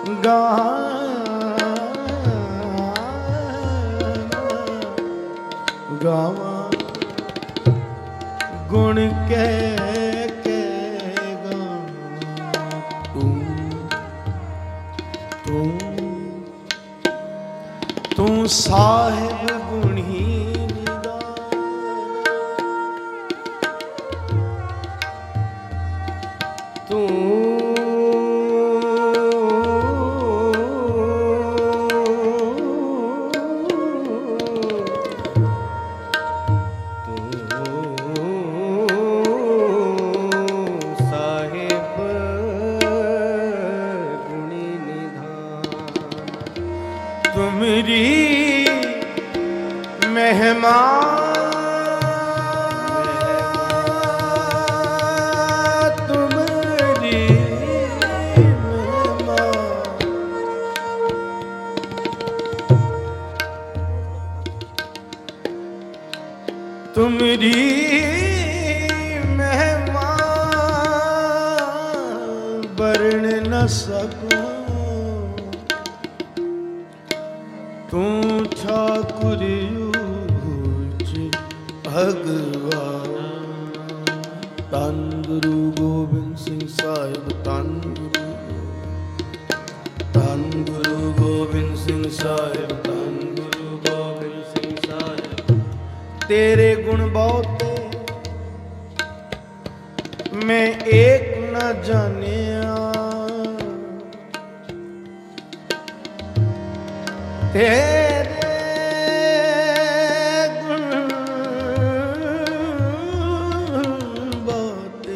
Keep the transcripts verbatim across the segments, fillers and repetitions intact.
गावा गुण के के गावा तू तू तू साहिब गुणी तू तुमरी मेहमान तुमरी मेहमान तुमरी मेहमान वर्ण न सकूं तू ठाकुर भगवान धन गुरु गोबिंद सिंह साहिब धन गुरु धन गुरु गोबिंद सिंह साहिब धन गुरु गोबिंद सिंह साहिब तेरे गुण बहुते मैं एक न जानिया तेरे गुण बहुते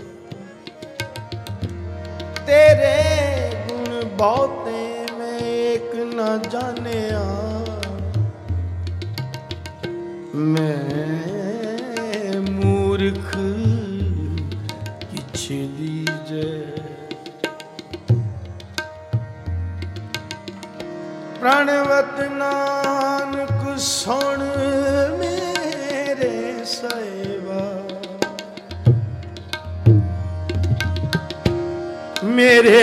तेरे गुण बहुते मैं एक न जानिया मैं मूर्ख किछ दीजे प्रणवत नानक सुन मेरे साहिबा मेरे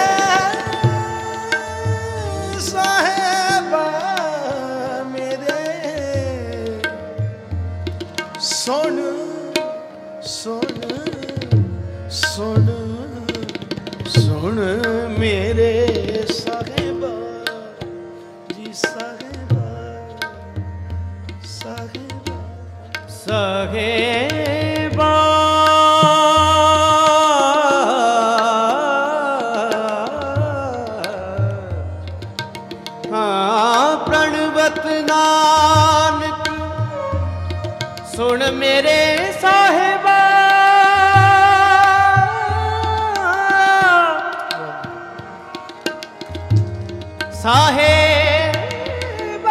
साहिबा मेरे सुन सुन सुन सुन मेरे साहिबा साहिबा साहिबा साहिबा हाँ प्रणवत नानक सुन मेरे साहिबा साहिब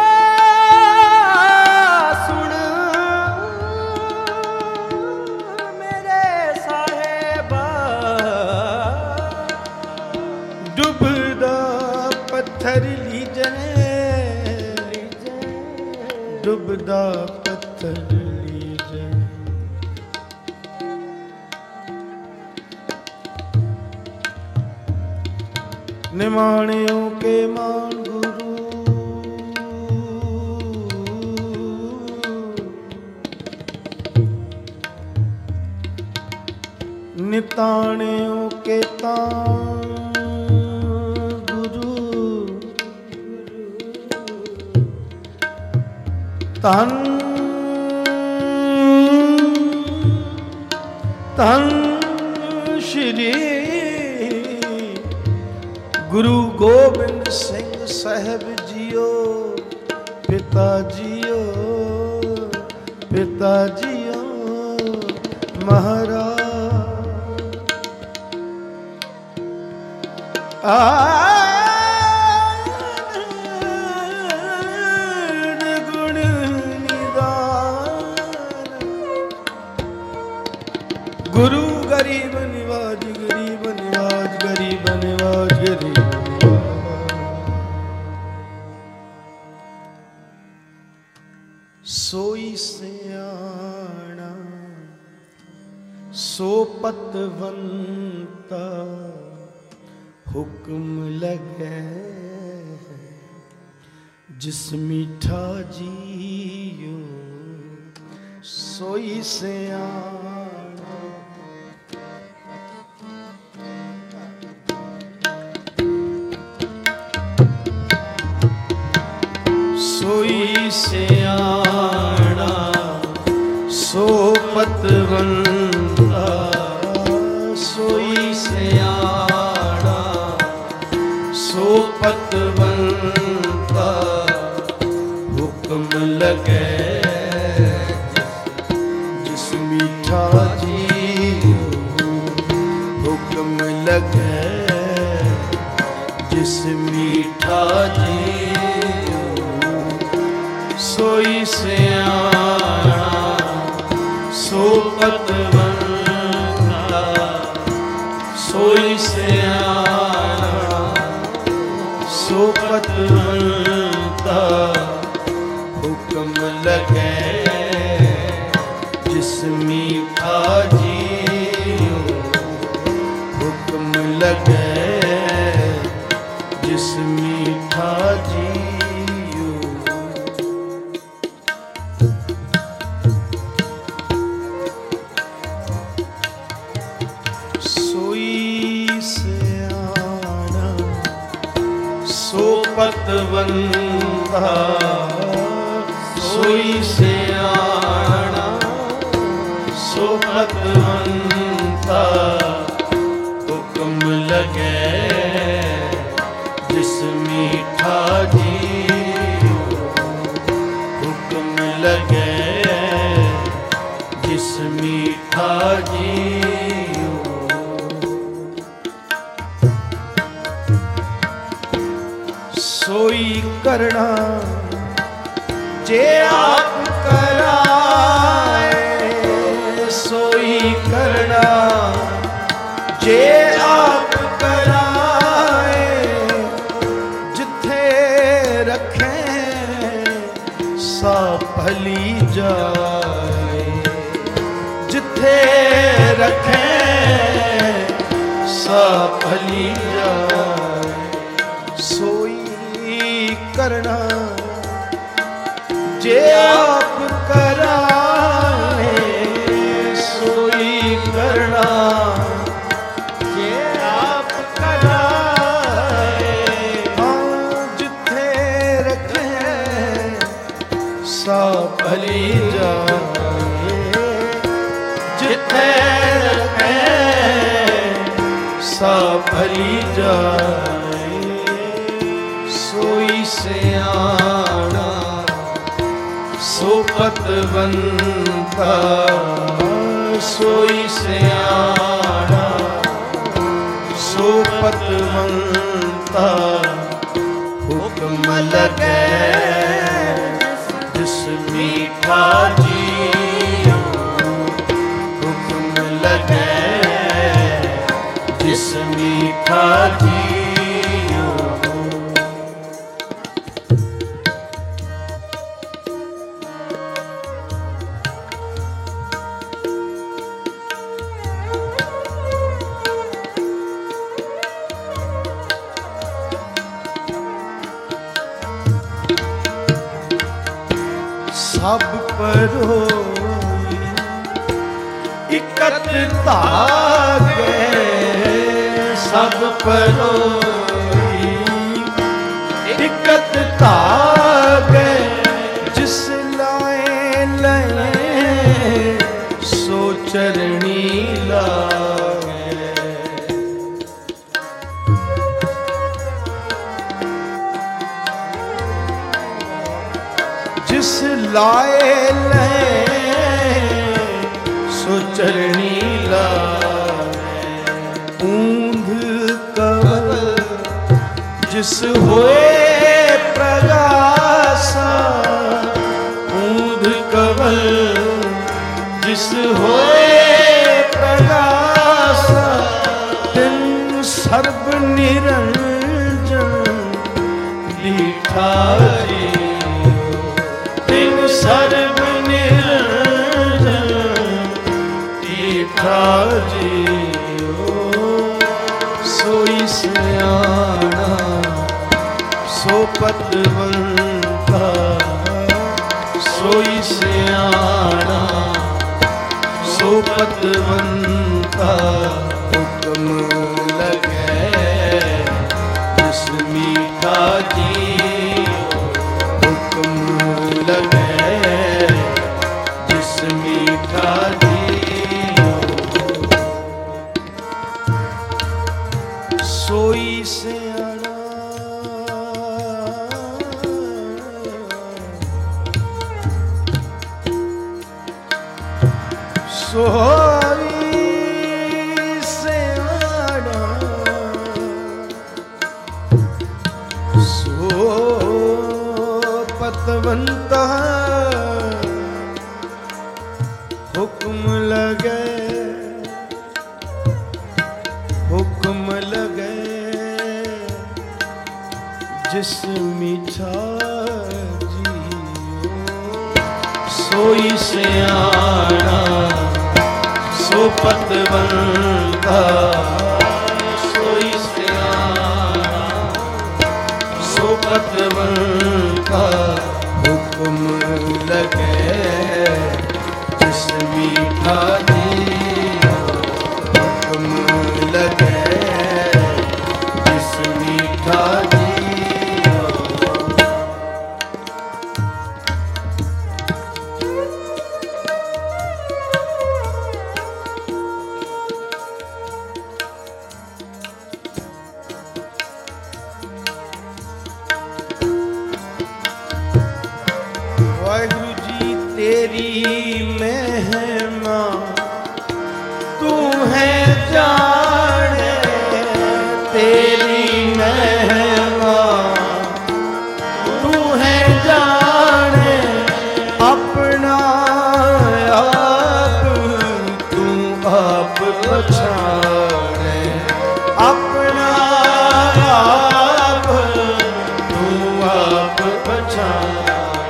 सुन मेरे साहिबा डुबदा पत्थर लीजे डुबदा पत्थर लीजे निमाणियों के मान गुरु निताणियों के तान गुरु तन तन श्री गुरु गोबिंद सिंह साहिब जियो पिता जियो पिता जियो महाराज आन गुण निदान गुरु गरीब निवाज गरीब निवाज गरीब निवाज गरीब सोई सियाणा सो पतवंता हुक्म लगे जिस मीठा जियो सोई सियाणा। सोई सियाणा सो पतवंता, सोई सियाणा सो पतवंता। हुक्म लगे जिस मीठा जियो, हुक्म लगे जिस मीठा जियो सोई सियाणा सो पतवंता। सोई सियाणा सो पतवंता। हुक्म लगे जिस मीठा जियो, हुक्म लगे जिस मीठा जियो। सोई सियाणा सो पतवंता। सोई सियाणा सो पतवंता। हुक्म लगे जिस मीठा जियो, हुक्म लगे जिस मीठा जियो। सोई करना जे आप कराए, सोई करना जे आप कराए। जिथे रखें सा भली जाए, जिथे रखें सा भली जाए। सोई करना जे आप कराए, सोई करना जे आप कराए। हाँ जिथे रखें सा भली जाए, जिथे रखें सा भली जाए। सोई सियाणा सो पतवंता। सोई सियाणा सो पतवंता। हुक्म लगे जिस मीठा जियो, हुक्म लगे जिस मीठा जियो। सब परोई इकत धागे, सब परोई इकत धागे। जिस लाए लए सो चरणी लागे। जिस लाए लए सो चरणी लागे। ऊंध कवल जिस होए प्रगासा, ऊंध कवल जिस होए प्रगासा। तिन सर्ब निरंजन दीठा जियो, तिन सर्ब निरंजन दीठा जियो। सोई सिया सो पतवंता सोई सियाणा सो पतवंता हुक्म लगे जिस मीठा जी हुक्म लगे जिस मीठा जी सोई सियाणा सोई सियाणा सो पतवंता हुक्म लगे हुक्म लगे जिस मीठा जी सोई सियाणा सो पतवंता सोई सियाणा सो पतवंता हुक्म लगे जिस मीठा जी हुक्म लगे जिस मीठा जी वाहिगुरु जी तेरी महिमा तू है जाने तेरी महिमा तू है जाने अपना आप तू आप पछाने अपना आप तू आप पछाने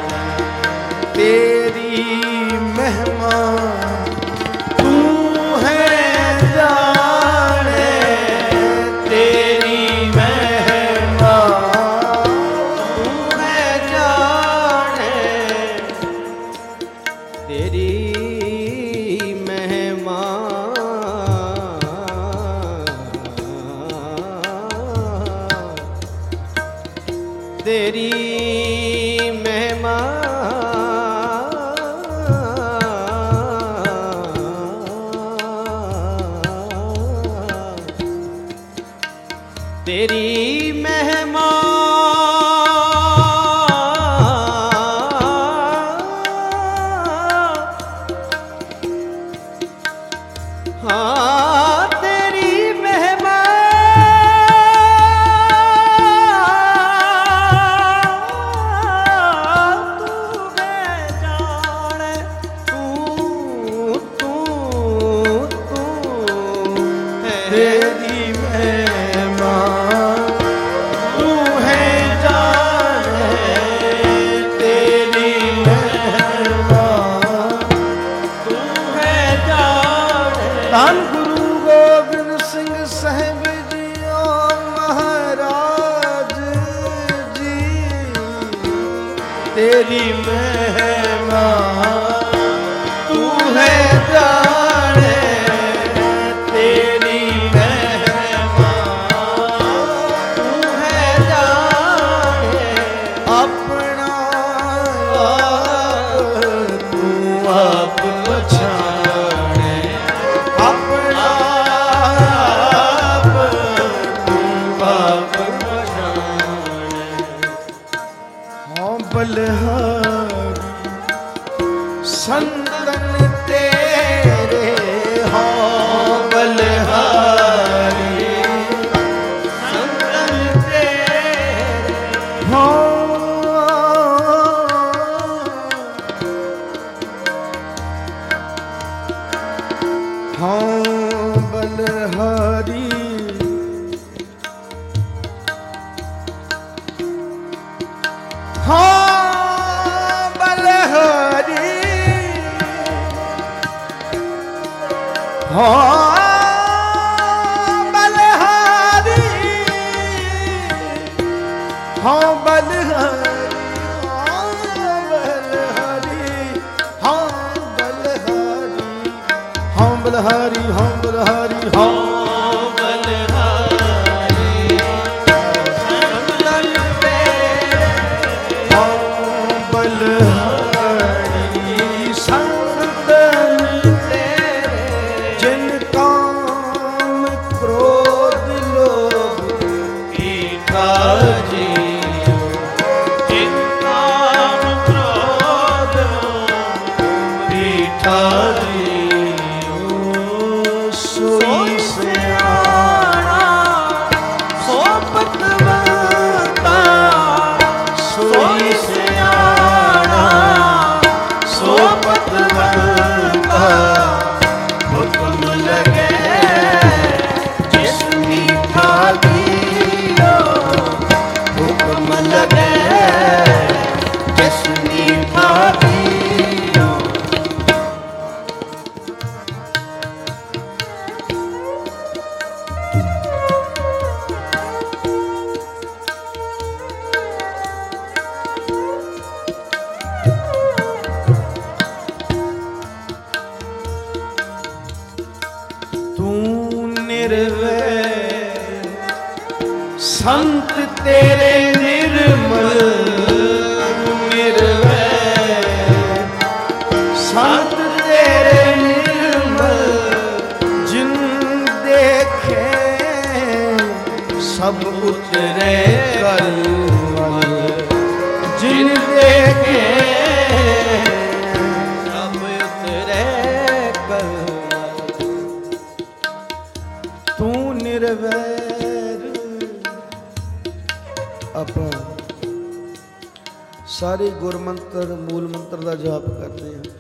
तेरी महिमा तू है जाने तेरी महिमा तू है जाने तेरी महिमा तेरी महिमा तेरी महिमा हाँ तेरी महिमा तू है जाने तू तू तू है तेरी महिमा तू है जाने तेरी महिमा तू है जाने धन गुरु गोबिंद सिंह साहिब जी ओ महाराज जी तेरी महिमा तू है जाने तेरी महिमा तू है जाने अपना आप तू आप पछाने अपना आप तू आप पछाने हाँ बलहारी संतन तेरे हाँ बलहारी संतन तेरे हाँ हाँ बलहारी हाँ बलहारी हाँ बलहारी हाँ बलहारी हाँ बलहारी हाँ बलहारी हाँ बलहारी हाँ बलहारी हाँ संत तेरे निर्मल निर्वैर संत तेरे निर्मल जिन देखे सब उतरे कलमल जिन देखे सब उतरे कलमल तू निर्वैर। ਆਪਾਂ ਸਾਰੇ ਗੁਰਮੰਤਰ ਮੂਲ ਮੰਤਰ ਦਾ ਜਾਪ ਕਰਦੇ ਹਾਂ,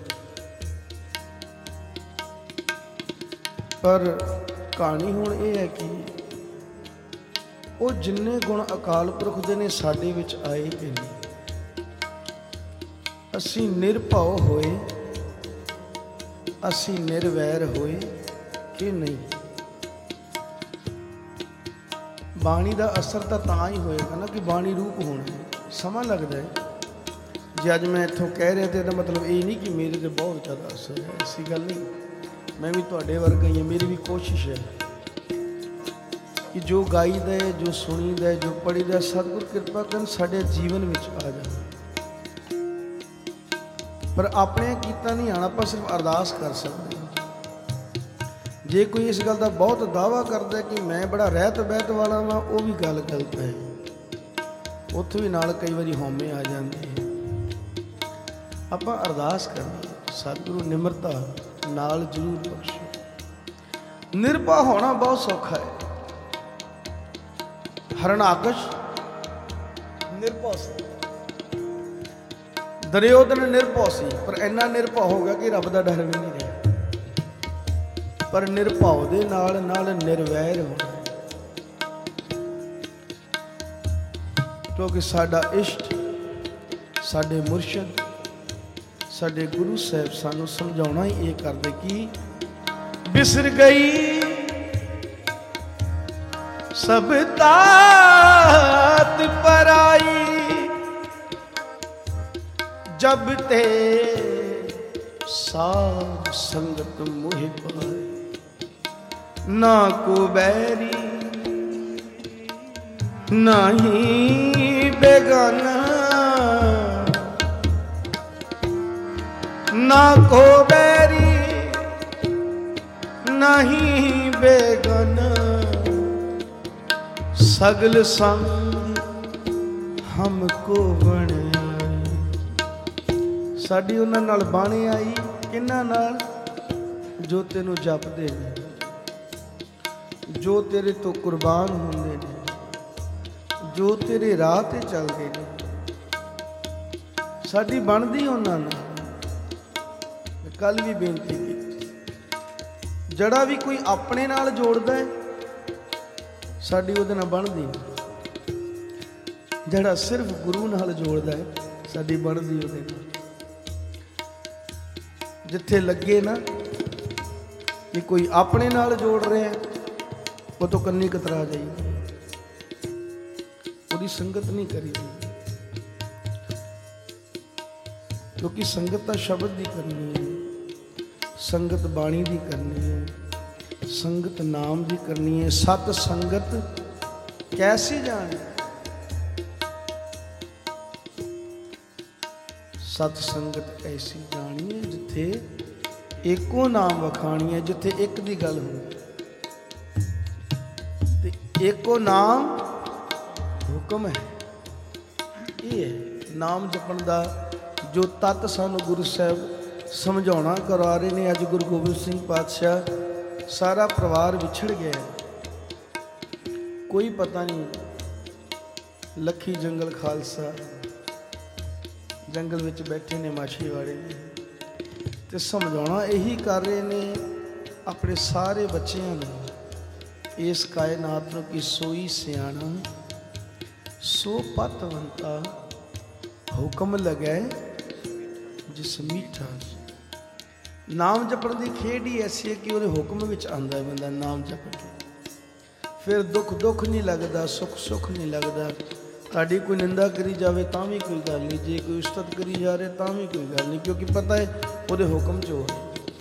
ਪਰ ਕਹਾਣੀ ਹੁਣ ਇਹ ਹੈ ਕਿ ਉਹ ਜਿੰਨੇ ਗੁਣ ਅਕਾਲ ਪੁਰਖ ਦੇ ਨੇ ਸਾਡੇ ਵਿੱਚ ਆਏ ਕਿ ਨਹੀਂ। ਅਸੀਂ ਨਿਰਭਉ ਹੋਏ, ਅਸੀਂ ਨਿਰਵੈਰ ਹੋਏ ਕਿ ਨਹੀਂ। ਬਾਣੀ ਦਾ ਅਸਰ ਤਾਂ ਤਾਂ ਹੀ ਹੋਏਗਾ ਨਾ ਕਿ ਬਾਣੀ ਰੂਪ ਹੋਣਾ। ਸਮਾਂ ਲੱਗਦਾ ਹੈ। ਜੇ ਅੱਜ ਮੈਂ ਇੱਥੋਂ ਕਹਿ ਰਿਹਾ ਤੇ ਇਹਦਾ ਮਤਲਬ ਇਹ ਨਹੀਂ ਕਿ ਮੇਰੇ 'ਤੇ ਬਹੁਤ ਜ਼ਿਆਦਾ ਅਸਰ ਹੈ, ਐਸੀ ਗੱਲ ਨਹੀਂ। ਮੈਂ ਵੀ ਤੁਹਾਡੇ ਵਰਗਾ ਹੀ ਹਾਂ। ਮੇਰੀ ਵੀ ਕੋਸ਼ਿਸ਼ ਹੈ ਕਿ ਜੋ ਗਾਈਦਾ ਹੈ, ਜੋ ਸੁਣੀਦਾ, ਜੋ ਪੜ੍ਹੀਦਾ, ਸਤਿਗੁਰ ਕਿਰਪਾ ਕਰਨ ਸਾਡੇ ਜੀਵਨ ਵਿੱਚ ਆ ਜਾਵੇ। ਪਰ ਆਪਣੇ ਕੀਤਾ ਨਹੀਂ ਆਣਾ, ਆਪਾਂ ਸਿਰਫ ਅਰਦਾਸ ਕਰ ਸਕਦੇ ਹਾਂ। ਜੇ ਕੋਈ ਇਸ ਗੱਲ ਦਾ ਬਹੁਤ ਦਾਅਵਾ ਕਰਦਾ ਕਿ ਮੈਂ ਬੜਾ ਰਹਿਤ ਬਹਿਤ ਵਾਲਾ ਵਾਂ, ਉਹ ਵੀ ਗੱਲ ਗਲਤ ਹੈ। ਉੱਥੇ ਵੀ ਨਾਲ ਕਈ ਵਾਰੀ ਹਉਮੈ ਆ ਜਾਂਦੀ ਹੈ। ਆਪਾਂ ਅਰਦਾਸ ਕਰਨੀ, ਸਤਿਗੁਰੂ ਨਿਮਰਤਾ ਨਾਲ ਜ਼ਰੂਰ ਬਖਸ਼ੋ। ਨਿਰਭੈ ਹੋਣਾ ਬਹੁਤ ਸੌਖਾ ਹੈ। ਹਰਨਾਕਸ਼ ਨਿਰਭੈ ਸੀ, ਦੁਰਯੋਧਨ ਨਿਰਭੈ ਸੀ, ਪਰ ਇੰਨਾ ਨਿਰਭੈ ਹੋ ਗਿਆ ਕਿ ਰੱਬ ਦਾ ਡਰ ਵੀ ਨਹੀਂ ਰਿਹਾ। ਪਰ ਨਿਰਭਉ ਦੇ ਨਾਲ ਨਾਲ ਨਿਰਵੈਰ ਹੋਣਾ, ਕਿਉਂਕਿ ਸਾਡਾ ਇਸ਼ਟ, ਸਾਡੇ ਮੁਰਸ਼ਦ, ਸਾਡੇ ਗੁਰੂ ਸਾਹਿਬ ਸਾਨੂੰ ਸਮਝਾਉਣਾ ਹੀ ਇਹ ਕਰਦੇ ਕਿ ਬਿਸਰ ਗਈ ਸਭ ਤਾਤ ਪਰਾਈ, ਜਬ ਤੇ ਸਾਧ ਸੰਗਤ ਮੋਹਿ ਪਾਈ। ना को बैरी नहीं बेगाना, ना को बैरी नहीं बेगाना, सगल संग हमको बने। साडी उन्हां नाल बाणी आई, किन्हां नाल? जो तेनू जपदे ने, जो तेरे तो कुर्बान होंदे ने, जो तेरे राह ते चलदे ने। साडी बनदी उन्हां नाल। कल भी बेनती की, जड़ा भी कोई अपने नाल जोड़दा है साडी उहदे नाल बनदी नहीं। जड़ा सिर्फ गुरु नाल जोड़दा है साडी बनदी उहदे नाल। जिथे लगे ना कि कोई अपने नाल जोड़ रहा है, वो तो कन्नी कतरा जाएगी। बुरी संगत नहीं करी, क्योंकि संगत तो शब्द की करनी है, संगत बाणी की करनी है, संगत नाम की करनी है। सत संगत कैसी जाने, सत संगत ऐसी जानी है जिथे एको नाम वखाणी है, जिथे एक दी गल हो, एको नाम हुक्म है। ये है नाम जपण दा जो तत्त सानू गुरु साहब समझाउणा करवा रहे ने। अज गुरु गोबिंद सिंह पातशाह, सारा परिवार विछड़ गया है, कोई पता नहीं। लखी जंगल खालसा जंगल विच बैठे ने माछीवाड़े ने, ते समझाउणा यही कर रहे ने अपने सारे बच्चों ने इस कायनात नूं कि सोई सियाणा सो पतवंता हुक्म लगे जिस मीठा। नाम जपण की खेड ही ऐसी है कि वो हुक्म विच आंदा है बंदा नाम जप के, फिर दुख दुख नहीं लगता, सुख सुख नहीं लगता। ताड़ी कोई निंदा करी जाए तो भी कोई गल नहीं, जे कोई उस्तत करी जा रहे तो भी कोई गल नहीं, क्योंकि पता है वो हुक्म चो है।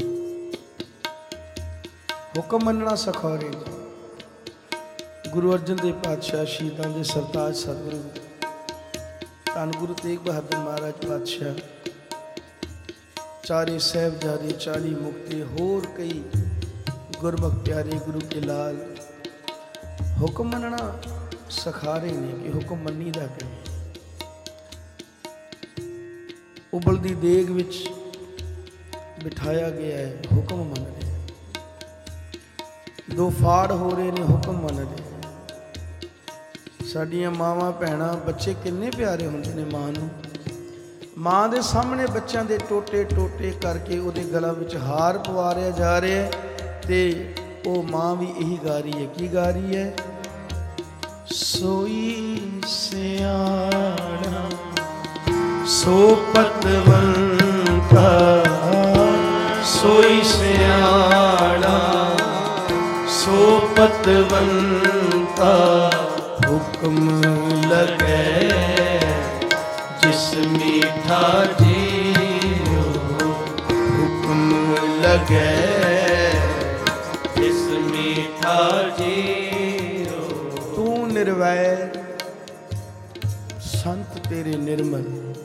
हुक्म मनना सिखा रहे हैं गुरु अर्जन देव पातशाह, शहीदां दे सरताज सतगुरु धन गुरु तेग बहादुर महाराज पातशाह, चारे साहिबजादे, चाली मुक्ते, होर कई गुरमुख प्यारे गुरु के लाल हुक्म मनना सिखा रहे हैं कि हुक्म मनी दा कि उबलदी देग विच बिठाया गया है, हुक्म मन रहे। दो फाड़ हो रहे ने, हुक्म मन रहे। साडियां मावां भैणां बच्चे किन्ने प्यारे होंदे ने मां नूं, मां दे सामने बच्चों के टोटे टोटे करके उहदे गला विच हार पवारिया जा रहा है, ते ओ मां भी यही गा रही है। की गा रही है? सोई सियाणा सो पतवंता, सोई सियाणा सो पतवंता, हुक्म लगे जिस मीठा जियो, हुक्म लगे जिस मीठा जियो। तू निर्वैर संत तेरे निर्मल,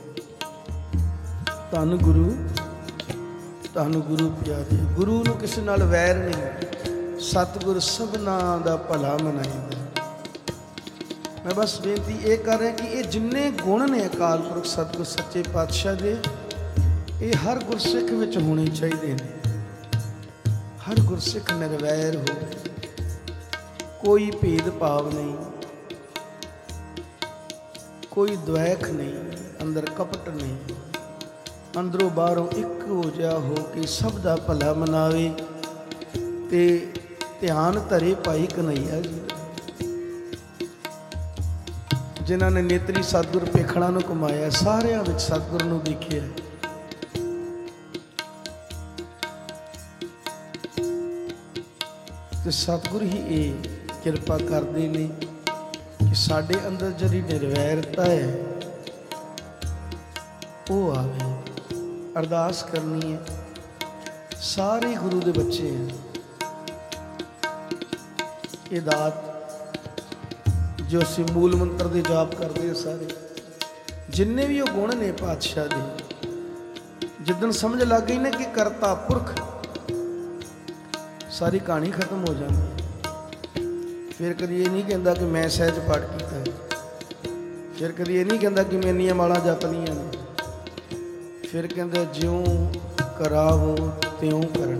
धन गुरु धन गुरु प्यारे। गुरु नूं किसी नाल वैर नहीं, सतगुर सबना दा भला मनाइंदा। मैं बस बेनती ये कर रहा कि ये जिन्ने गुण ने अकाल पुरख सतगुर सच्चे पातशाह दे, ये हर गुरसिख विच होने चाहिए ने। हर गुरसिख निर्वैर हो, कोई भेदभाव नहीं, कोई द्वैख नहीं, अंदर कपट नहीं, अंदरों बाहरों एक हो जा हो कि सब दा भला मनावे ते ध्यान धरे भाई कन्हैया जी, जिन्हों ने नेत्री सतगुर पेखड़ा नूं घुमाया, सारियां विच सतगुर नूं देखिया। ते सतगुर ही ये किरपा करते हैं कि साडे अंदर जिहड़ी निर्वैरता है वो आवे। अरदास करनी है, सारे गुरु दे बच्चे हैं, ये दात जो असी मूल मंत्र दे जाप करते हैं, सारे जिन्ने भी वो गुण ने पातशाह दे, जिदन समझ लग गई ना कि करता पुरख, सारी कहानी खत्म हो जाती। फिर कभी ये नहीं कहता कि मैं सहज पाठ किया, फिर कभी ये नहीं कहता कि मैं इन्नियां मालां जपनियां ने, फिर कहता ज्यों करावो त्यों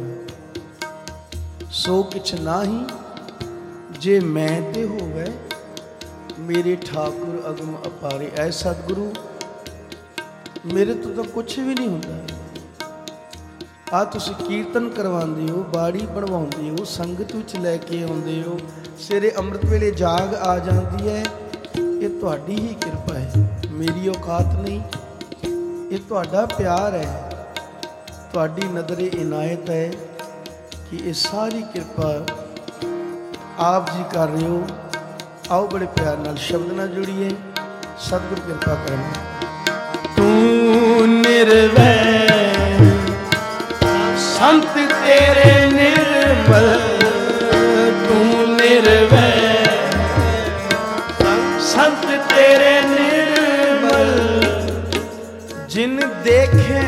करना, सो किछ नाही जे मैं ते होवे, मेरे ठाकुर अगम अपारे। ऐ सतगुरु मेरे तो तो कुछ भी नहीं होता। आ तुसी कीर्तन करवांदे हो, बाड़ी बनवाउंदे हो, संगत विच लैके आउंदे हो, सवेरे अमृत वेले जाग आ जाती है, ये तुहाडी ही किरपा है, मेरी औकात नहीं, ये तुहाडा प्यार है, तुहाडी नदरे इनायत है कि ये सारी किरपा आप जी कर रहे हो। आओ बड़े प्यार नाल शब्द नाल जुड़िए, सतगुर कृपा करना। तू निर्वैर संत तेरे निर्मल, तू निर्वैर संत तेरे निर्मल, जिन देखे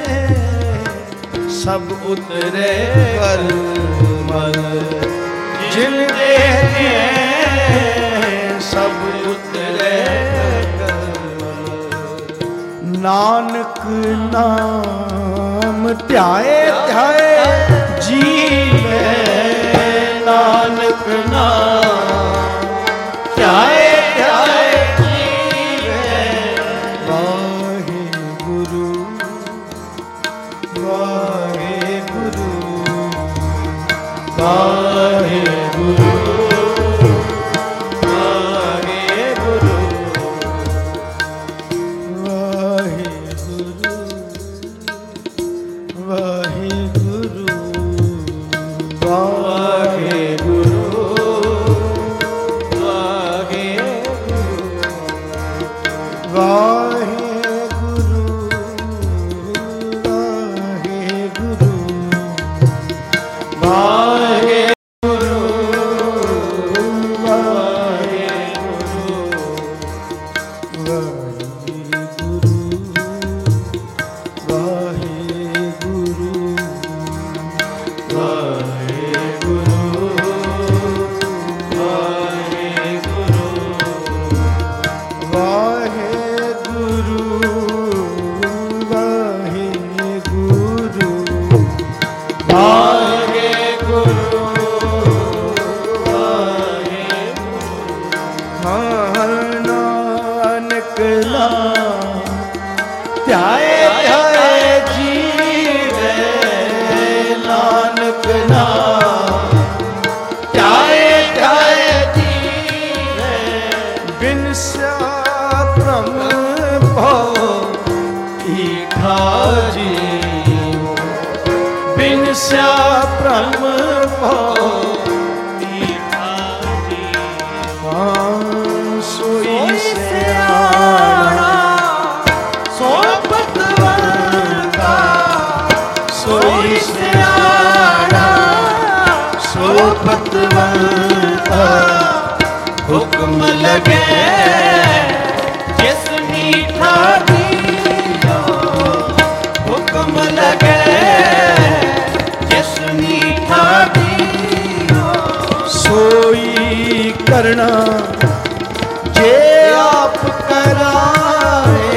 सब उतरे कर मल, जिन देखे सब उतरे कर मल। नानक नाम ध्याए ध्याए जीवे, नानक नाम ध्याए ध्याए जीवे। वाहे गुरु वाहे गुरु वाहे गुरु वाहे गुरु वाहे गुरु वाहे गुरु वाहे गुरु वाहे गुरु वाहे गुरु वाहे गुरु वाहे ध्याए ध्याए जीवे, नानक नाम ध्याए ध्याए जीवे। बिन स्या भ्रम भव ईठा जीव, बिन स्या भ्रम भव ईठा जीव। सोई सियाणा सो पतवंता, सोई सियाणा सो पतवंता। हुक्म लगे जिस मीठा दियो, हुक्म लगे जिस मीठा दियो। सोई करना जे आप कराए,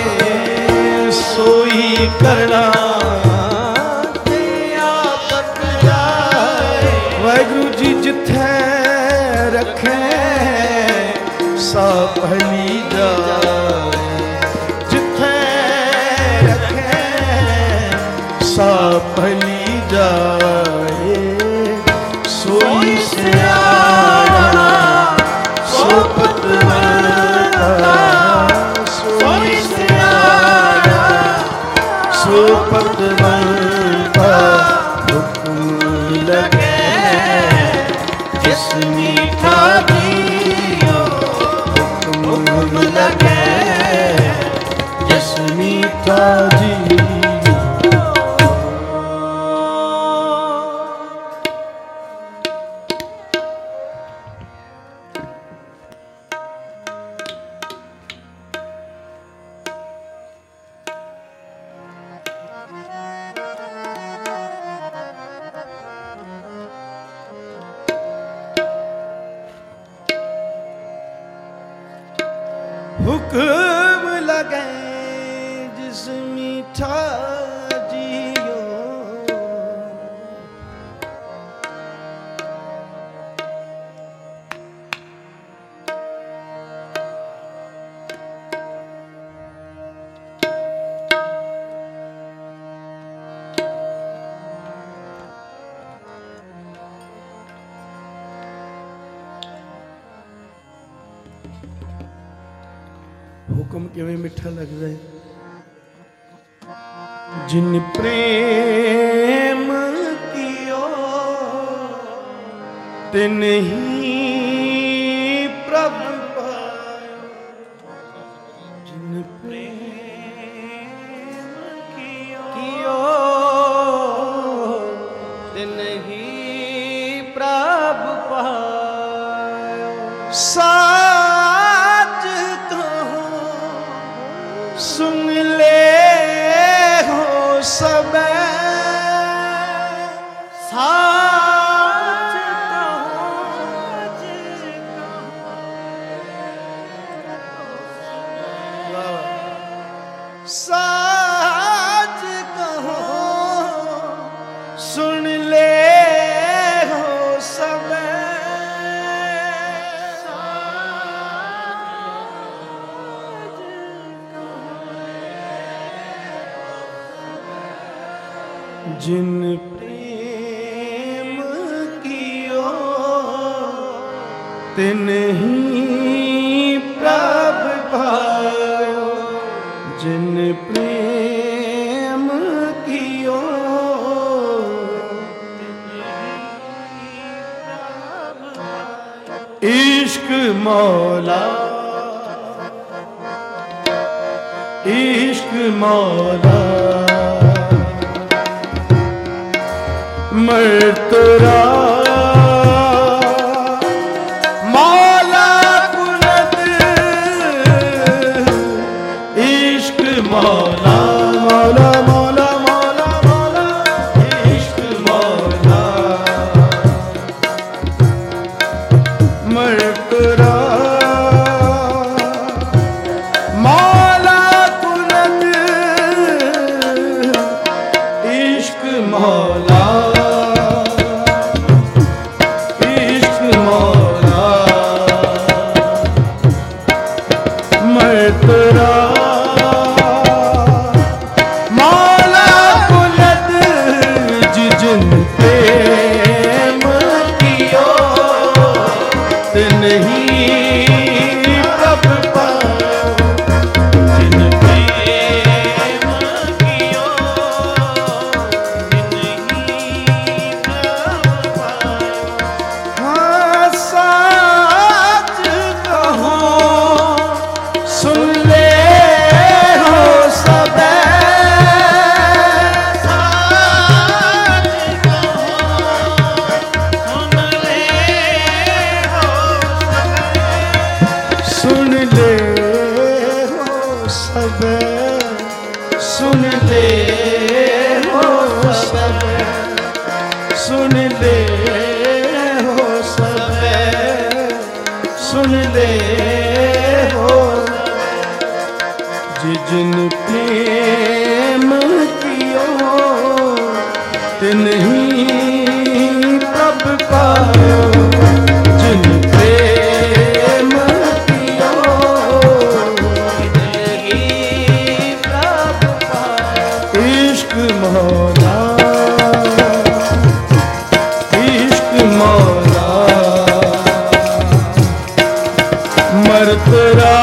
सोई करना जे आप कराए। वाहिगुरु जी जिथे रखे सा भली जाए, जिथे रखे सा भली जाए। सोई सियाणा सो पतवंता, सोई सियाणा सो पतवंता। हुक्म लगे जिस मीठा दियो, हुक्म लगे जिस मीठा दियो। हुक्म लगे जिस मीठा जियो, हुक्म किवें मिठा लगदा है। जिन प्रेम कियो तिन ही प्रभु सुन ले हो सब साच साच कहो सुन ले हो सब जिन प्रेम कियो तिन ही प्रभ पायो जिन प्रेम कियो इश्क मौला इश्क मौला मर्तरा मौला कुनद इश्क मौला मौला मौला मौला मौला इश्क मौला मर्तरा मौला कुनद इश्क मौला सुन ले हो सब सुन ले हो सब सुन ले हो जिन प्रेम कियो तिन ही प्रभ पायो जिन प्रेम कियो तिन ही प्रभ पायो इश्क मौला इश्क मौला मर्तरा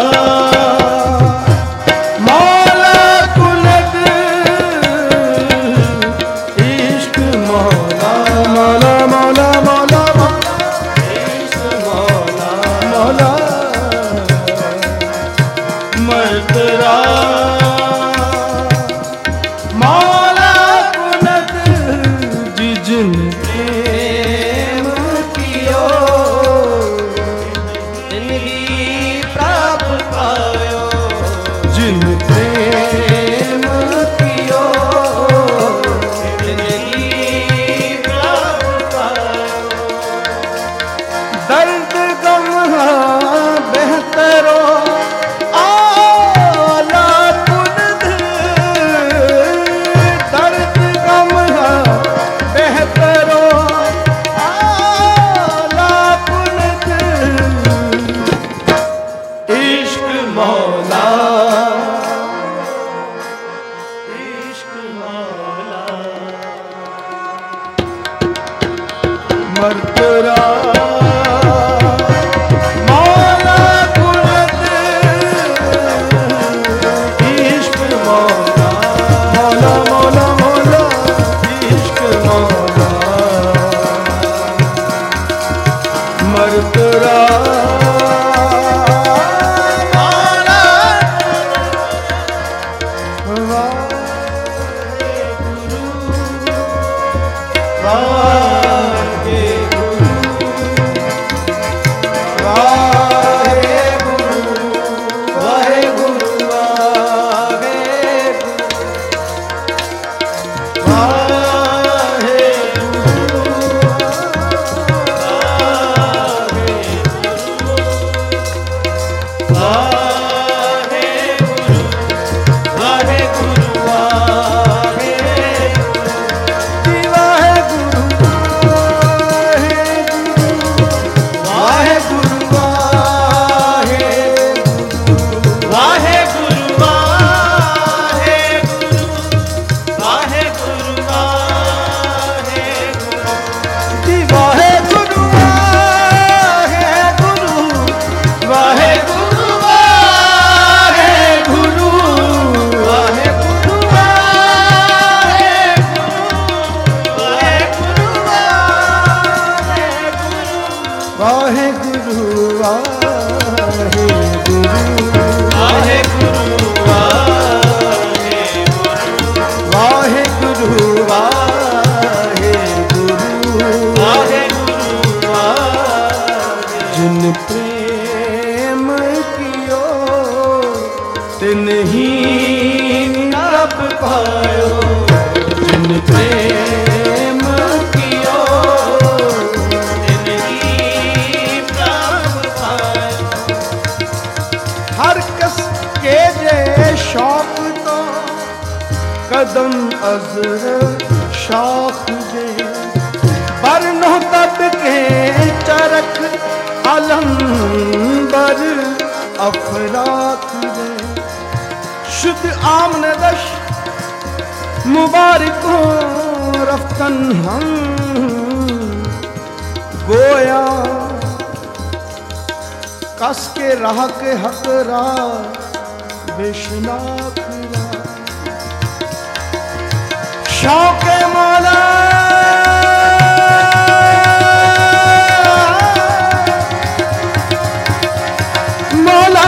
दर्द गम बेहतरो आला तिन ही प्रभ पायो, जिन प्रेम कियो तिन ही प्रभ पायो। हर कस के जे शौक तो कदम अज़र शाख दे, बरनो तब के चरख अलंबर अफराक दे। शुद्ध आमने दश मुबारक हो रफ्तन हम गोया, कस के राह के हकरा बेशनाख शौक मौला मौला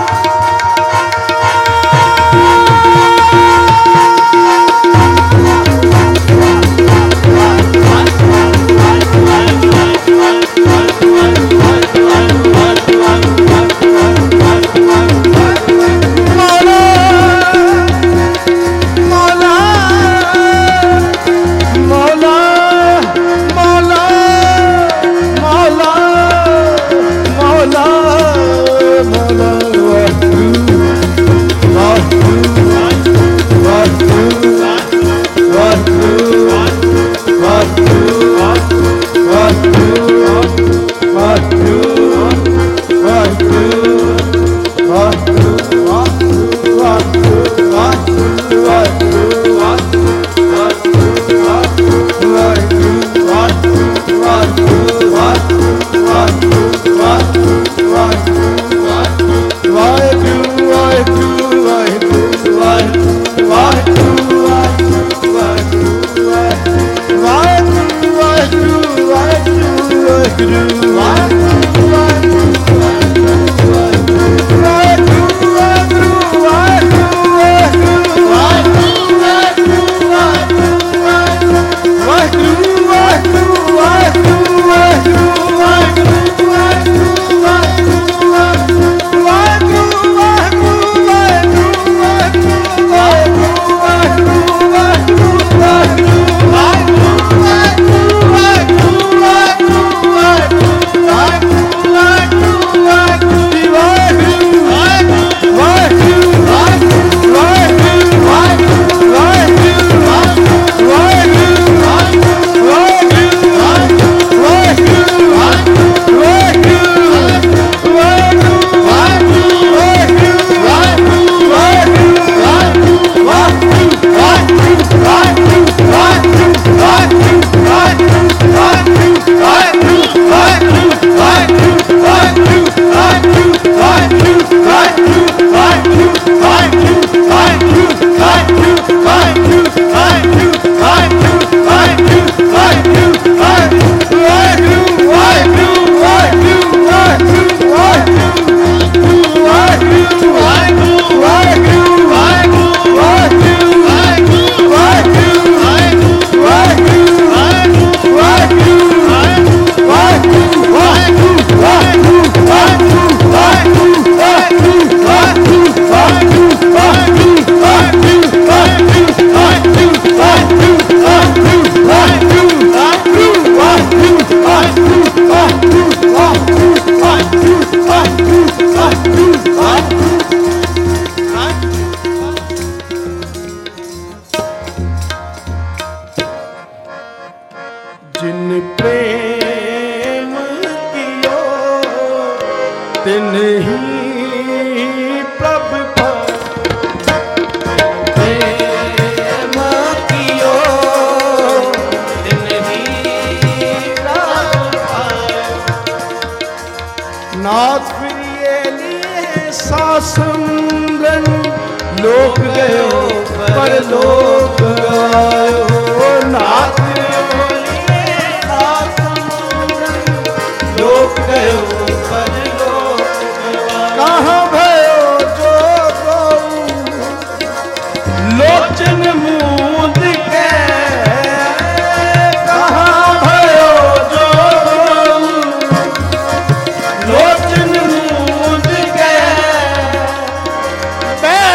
लोक गयो परलोक आयो नाथ लोक गयो परलोक कहाँ भयो जो लोचन मूंद के कहाँ भयो जो लोचन मूंद के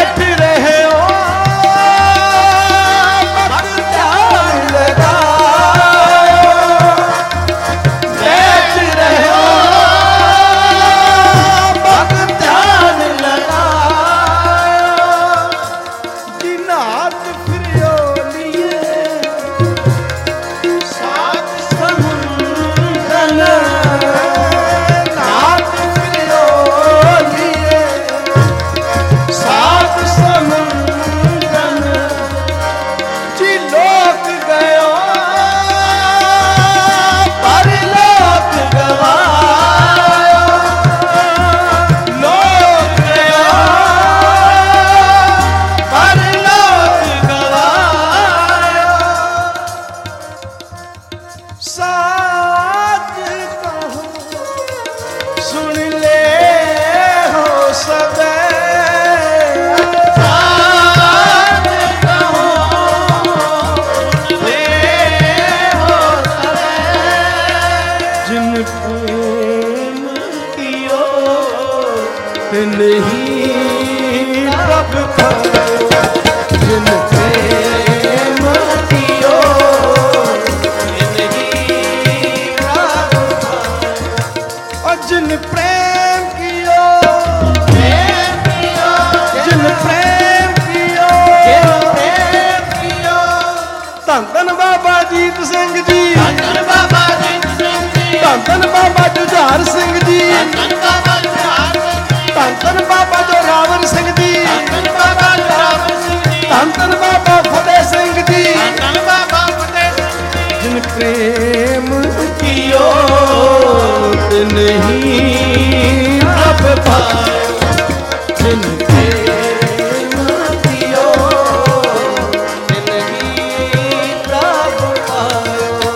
ਧੰਨ ਬਾਬਾ ਜੁਝਾਰ ਸਿੰਘ ਜੀ, ਧੰਨ ਬਾਬਾ ਜੁਝਾਰ ਸਿੰਘ ਜੀ, ਧੰਨ ਧੰਨ ਬਾਬਾ ਜੋਰਾਵਰ ਸਿੰਘ ਜੀ, ਧੰਨ ਬਾਬਾ ਜੋਰਾਵਰ ਸਿੰਘ ਜੀ, ਧੰਨ ਧੰਨ ਬਾਬਾ ਫਤਿਹ ਸਿੰਘ ਜੀ, ਧੰਨ ਬਾਬਾ ਫਤਿਹ ਸਿੰਘ ਜੀ। ਜਿਨ ਪ੍ਰੇਮ ਕੀਓ ਤਿਨ ਹੀ ਪ੍ਰਭ ਪਾਇਓ, ਜਿਨ ਪ੍ਰੇਮ ਕੀਓ ਤਿਨ ਹੀ ਪ੍ਰਭ ਪਾਇਓ।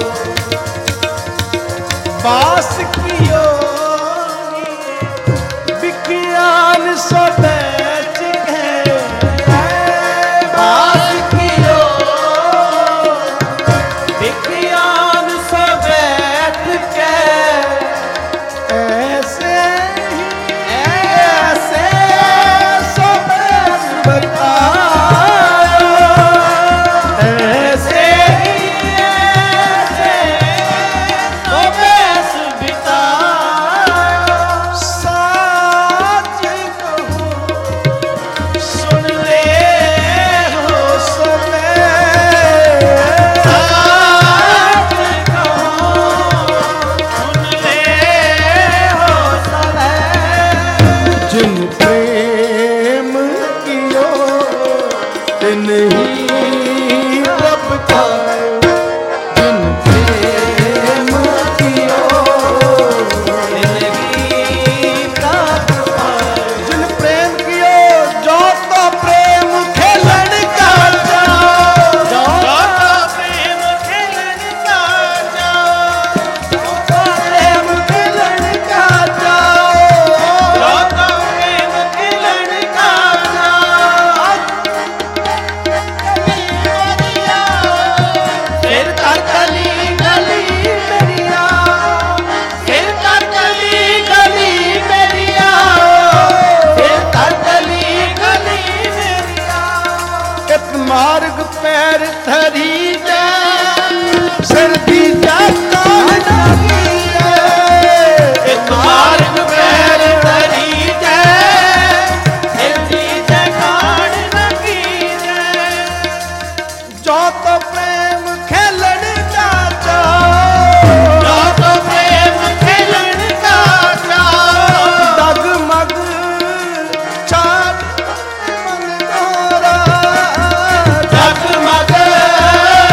ਬਾਸ ਕੀਓ ਵਿਗਿਆਨ ਸੋ ਬੈਠ ਗਏ, ਬਾਸ ਕੀਓ ਵਿਗਿਆਨ ਸੋ ਬੈਠ ਕੇ, ਐਸੇ ਹੀ ਐਸੇ ਸੋ ਬੈਠ ਬਤਾਇਓ, ਐਸੇ ਹੀ ਐਸੇ ਸੋ ਬੈਠ ਬਿਤਾਇਓ। ਸਾਚ ਕਹੂੰ ਸੁਣ ਲੈ ਹੋ ਸਭੇ, ਸਾਚ ਕਹੂੰ ਸੁਣ ਲੈ ਹੋ ਸਭੇ। ਜਿਨ ਪ੍ਰੇਮ ਕੀਓ ਤਿਨ ਹੀ ਰੱਬ ਪਾਇਓ, ਜਿਨ ਪ੍ਰੇਮ ਕੀਓ ਤਿਨ ਹੀ ਰੱਬ ਪਾਇਓ। ਜਿਨ ਪ੍ਰੇਮ ਕੀਓ ਜੋ ਤੋ ਪ੍ਰੇਮ ਖੇਲਣ ਕਾ ਜਾਓ, ਜੋ ਤੋ ਪ੍ਰੇਮ ਖੇਲਣ ਕਾ ਜਾਓ, ਜੋ ਤੋ ਪ੍ਰੇਮ ਖੇਲਣ ਕਾ ਜਾਓ, ਜੋ ਤੋ ਪ੍ਰੇਮ ਖੇਲਣ ਕਾ ਜਾਓ। ਫਿਰ ਕਰ ਗਲੀ ਗਲੀ ਮੇਰੀਆ, ਫਿਰ ਕਰ ਗਲੀ ਗਲੀ ਮੇਰੀਆ, ਫਿਰ ਕਰ ਗਲੀ ਗਲੀ ਮੇਰੀਆ। ਇੱਕ ਮਾਰਗ ਪੈਰ ਧਰੀ ਜਾ, ਸਿਰ ਦੀ ਜਾ ਕਾਲ ਲੱਗੀ ਹੈ। ਇੱਕ ਮਾਰਗ ਪੈਰ ਧਰੀ ਜਾ, ਸਿਰ ਦੀ ਜਾ ਕਾਲ ਲੱਗੀ ਹੈ। ਜੋ ਤੋ ਪ੍ਰੇਮ ਖੇਲਣ ਕਾ ਜਾਓ, ਜੋ ਤੋ ਪ੍ਰੇਮ ਖੇਲਣ ਕਾ ਜਾਓ। ਡਗਮਗ ਚਾਟ ਮਨ ਗੋਰਾ, ਡਗਮਗ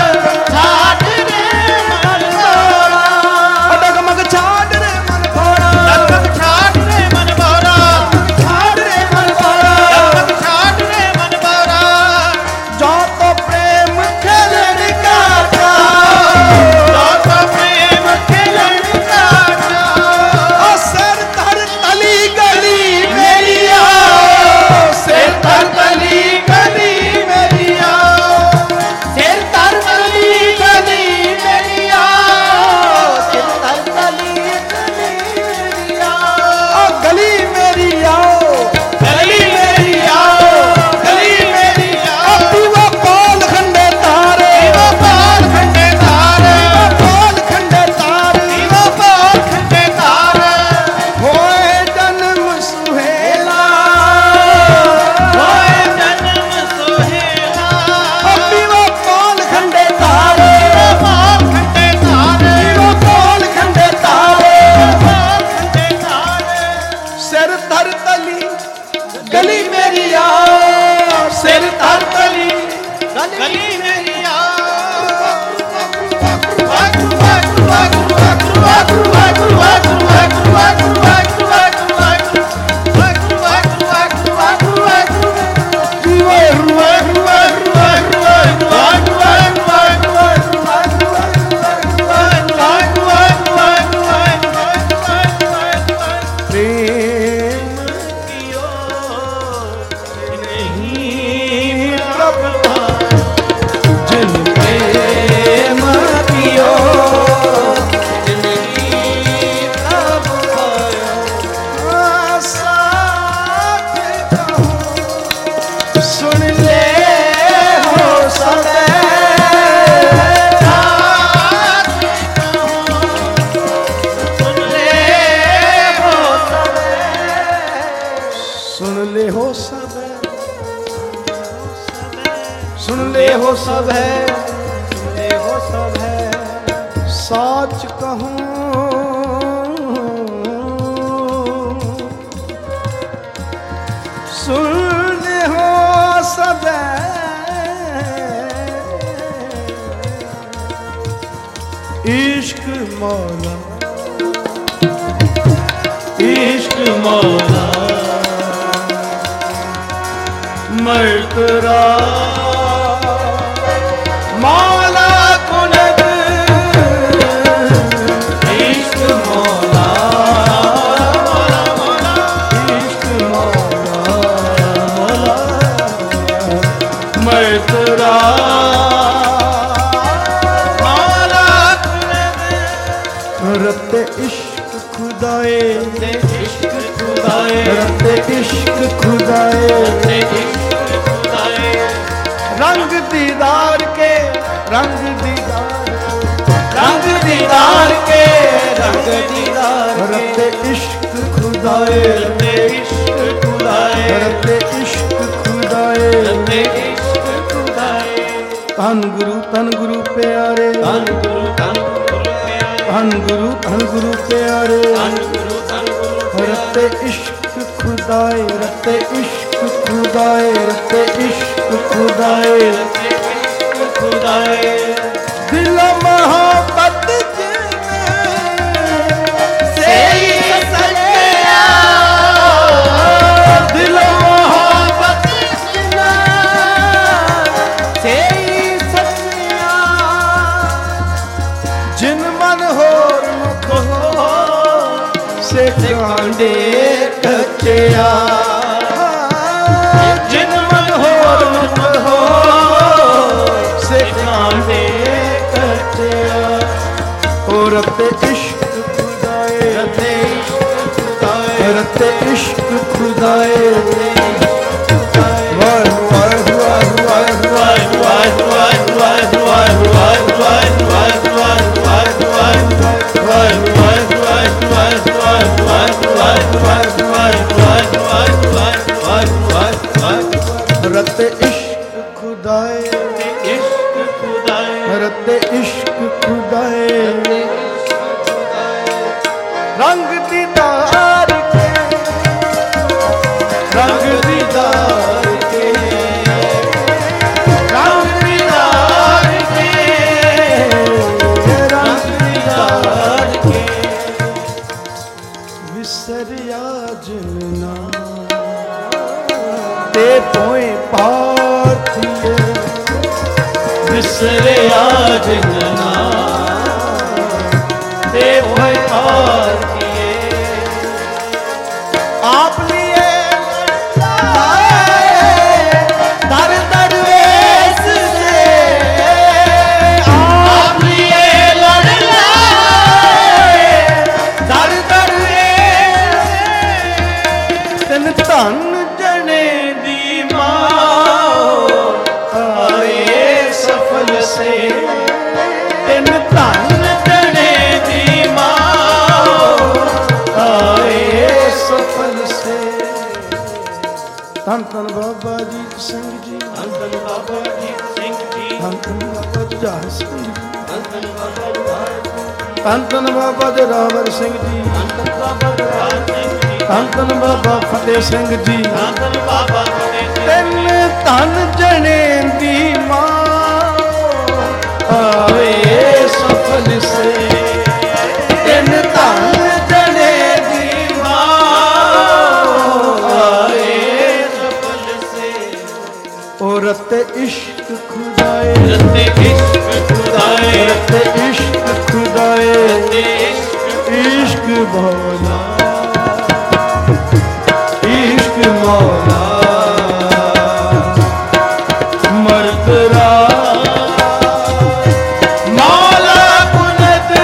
सुन ले हो सब है, सुन ले हो सब है, साच कहूँ सुन ले हो सब इश्क मौला, इश्क मौला मर्तरा मौला कुलद इश्क मौला मौला इश्क मौला मौला मर्तरा मौला रत्ते इश्क खुदाए, रत्ते इश्क खुदाए, रत्ते इश्क खुदाए, रत्ते इश्क खुदाए, रंग दीदार के रंग दीदार रंग दीदार के रंग दीदार के, रत्ते इश्क खुदाए, रत्ते इश्क खुदाए, रत्ते इश्क खुदाए, रत्ते इश्क खुदाए, धन गुरु धन गुरु प्यारे, धन गुरु धन गुरु प्यारे, धन गुरु धन गुरु प्यारे, धन गुरु धन गुरु प्यारे, रत्ते इश्क खुदाए, रत्ते इश्क खुदाए, रत्ते इश्क खुदाए, रत्ते इश्क खुदाए, दिल मोहब्बत जिने से ही सजया, दिल मोहब्बत जिना से ही सजया, जिन मन होर मुख हो से कांडे कचया, जिन मन होर मुख हो से कांडे कचया, ओ रत्ते इश्क खुदाए, रत्ते इश्क खुदाए, रत्ते इश्क खुदाए, खुदाए, वाह वाह वाह वाह वाह वाह वाह वाह वाह वाह वाह वाह वाह वाह रत्ते इश्क खुदाए, इश्क खुदाए, रत्ते इश्क खुदाए, रंग दीदार के रंग दीदार के रंग दीदार के रंग दीदार के विसरिया जिलना ते पोए पाथिए, विसरे आज जना ते भय पार किए, आप लिए दर दर वेश से आप लिए लड़ लाए, दर दर वेश तिन धन जने दी माँ आए सफल से, तिन धन जने दी माँ आए सफल से, धन धन बाबा जीत सिंह जी, धन धन बाबा जीत सिंह जी, धन धन बाबा जुझार सिंह जी, धन धन बाबा जुझार सिंह जी, धन धन बाबा जोरावर सिंह जी, धन धन बाबा जुझार सिंह जी, धन धन बाबा फतेह सिंह जी, धन धन बाबा फतेह सिंह तिन धन जने दी माँ आवे सफल से, तिन धन जने दी माँ आए सफल से, ओ रत्ते इश्क खुदाए, रत्ते इश्क खुदाए, रत्ते इश्क खुदाए, रत्ते इश्क इश्क मौला इश्क मौला मर्तरा मौला कुनत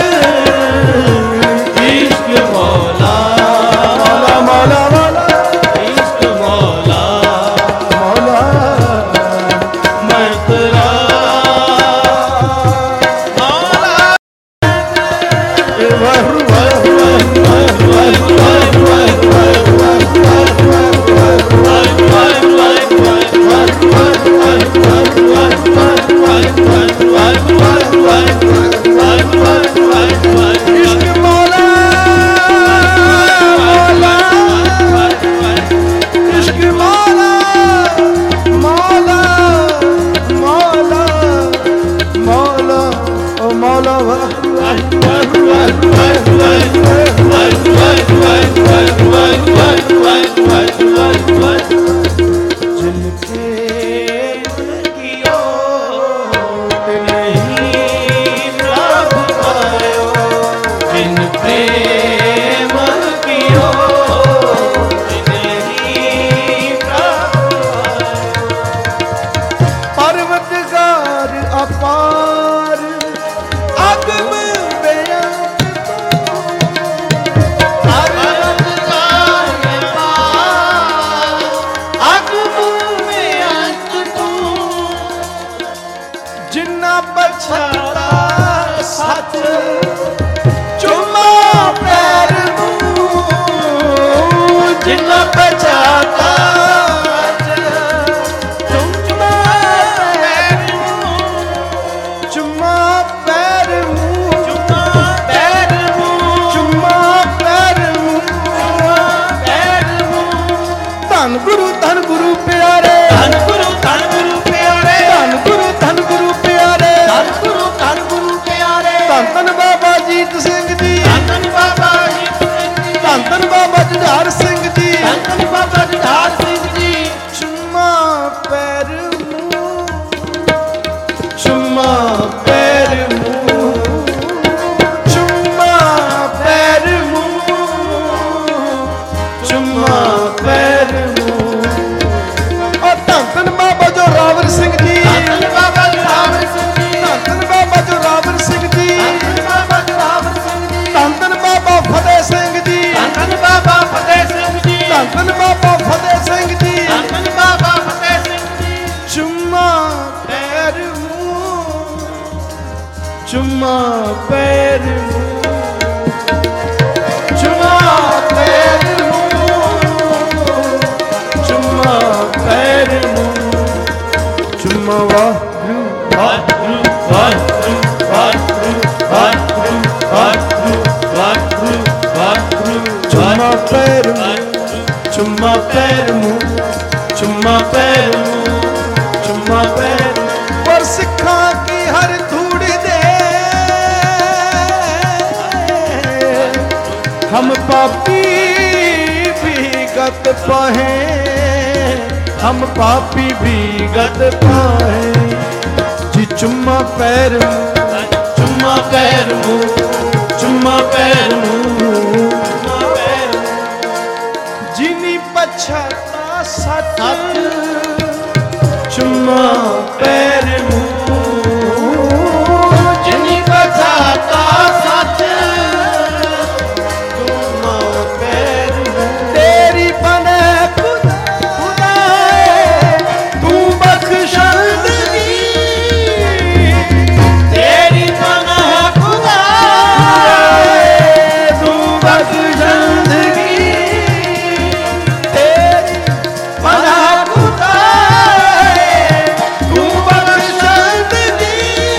इश्क मौला मौला मौला मौला इश्क मौला मौला मर्तरा मौला वाह वाह वाह वाह वाह वाह वाह वाह वाह ਪਛਾਤਾ ਸੱਚ ਚੁੰਮਾ ਪੈਰ ਨੂੰ ਜਿਨ੍ਹਾਂ ਪਛਾਤਾ ਧੰਨ ਗੁਰੂ ਧੰਨ ਗੁਰੂ ਪਿਆਰੇ ਧੰਨ ਗੁਰੂ ਧੰਨ ਗੁਰੂ ਪਿਆਰੇ ਧੰਨ ਗੁਰੂ ਧੰਨ ਗੁਰੂ ਪਿਆਰੇ ਧੰਨ ਗੁਰੂ ਧੰਨ ਗੁਰੂ ਪਿਆਰੇ ਧੰਨ ਧੰਨ ਬਾਬਾ ਜੀਤ ਸਿੰਘ ਜੀ ਧੰਨ ਧੰਨ ਬਾਬਾ ਜੀਤ ਸਿੰਘ ਜੀ ਧੰਨ ਧੰਨ ਬਾਬਾ ਜੁਝਾਰ ਸਿੰਘ ਜੀ ਧੰਨ ਧੰਨ ਬਾਬਾ ਜੁਝਾਰ ਸਿੰਘ ਜੀ ਚੁੰਮਾ ਪੈਰ ਮੂੰਹ ਚੁੰਮਾ ਪੈਰ ਮੂੰਹ ਚੁੰਮਾ ਪੈਰ ਮੂੰਹ ਚੁੰਮਾ ਪੈਰ ਰਾਵਰ ਸਿੰਘ ਜੀ ਧੰਨ ਬਾਬਾ ਜੋਰਾਵਰ ਸਿੰਘ ਜੀ ਧੰਨ ਬਾਬਾ ਜੋਰਾਵਰ ਸਿੰਘ ਜੀ ਧੰਨ ਬਾਬਾ ਜੋਰਾਵਰ ਸਿੰਘ ਜੀ ਧੰਨ ਬਾਬਾ ਫਤਿਹ ਸਿੰਘ ਜੀ ਧੰਨ ਬਾਬਾ ਫਤਿਹ ਸਿੰਘ ਜੀ ਧੰਨ ਬਾਬਾ ਫਤਿਹ ਸਿੰਘ ਜੀ ਧੰਨ ਬਾਬਾ ਫਤਿਹ ਸਿੰਘ ਜੀ ਚੁੰਮਾ ਪੈਰ ਮੂੰਹ ਚੁੰਮਾ ਪੈਰ ਮੂੰਹ ਚੁੰਮਾ ਪੈਰ ਮੂੰਹ ਚੁੰਮਾ ਪੈਰ ਮੂੰਹ ਚੁੰਮਾ ਵਾਹਿਗੁਰੂ ਵਾਹਿਗੁਰੂ ਵਾਹਿਗੁਰੂ ਵਾਹਿਗੁਰੂ ਵਾਹਿਗੁਰੂ ਵਾਹਿਗੁਰੂ ਵਾਹਿਗੁਰੂ ਚੁੰਮਾ ਪੈਰ ਮੂੰਹ ਚੁੰਮਾ ਪੈਰ ਮੂੰਹ ਚੁੰਮਾ ਪੈਰ ਮੂੰਹ ਚੁੰਮਾ ਪੈਰ ਪਰ ਸਿੱਖਾਂ ਕੀ ਹਰ ਧੂੜ ਦੇ ਹਮ ਪਾਪੀ ਵੀ ਗਤ ਪਾਹੇ ਹਮ ਪਾਪੀ ਵੀ ਗਤ ਪਾਹੇ ਜੀ ਚੁੰਮਾ ਪੈਰ ਚੁੰਮਾ ਪੈਰ ਮੂੰਹ ਚੁੰਮਾ ਪੈਰ ਮੂੰਹ ਜਿਨੀ ਪਛਾਤਾ ਸੱਚ ਚੁੰਮਾ ਪੈਰ ਮੂੰਹ ਜਿਨੀ ਪਛਾਤਾ ਸੱਚ ਚੁੰਮਾ ਪੈਰ ਮੂੰਹ ਤੇਰੀ ਬਨੇ ਖੁਦਾ ਤੂੰ ਬਖਸ਼ੰਦਗੀ ਤੇਰੀ ਪਨਾਹ ਖੁਦਾ ਤੂੰ ਬਖਸ਼ੰਦਗੀ ਤੇਰੀ ਪਨਾਹ ਖੁਦਾ ਤੂੰ ਬਖਸ਼ੰਦਗੀ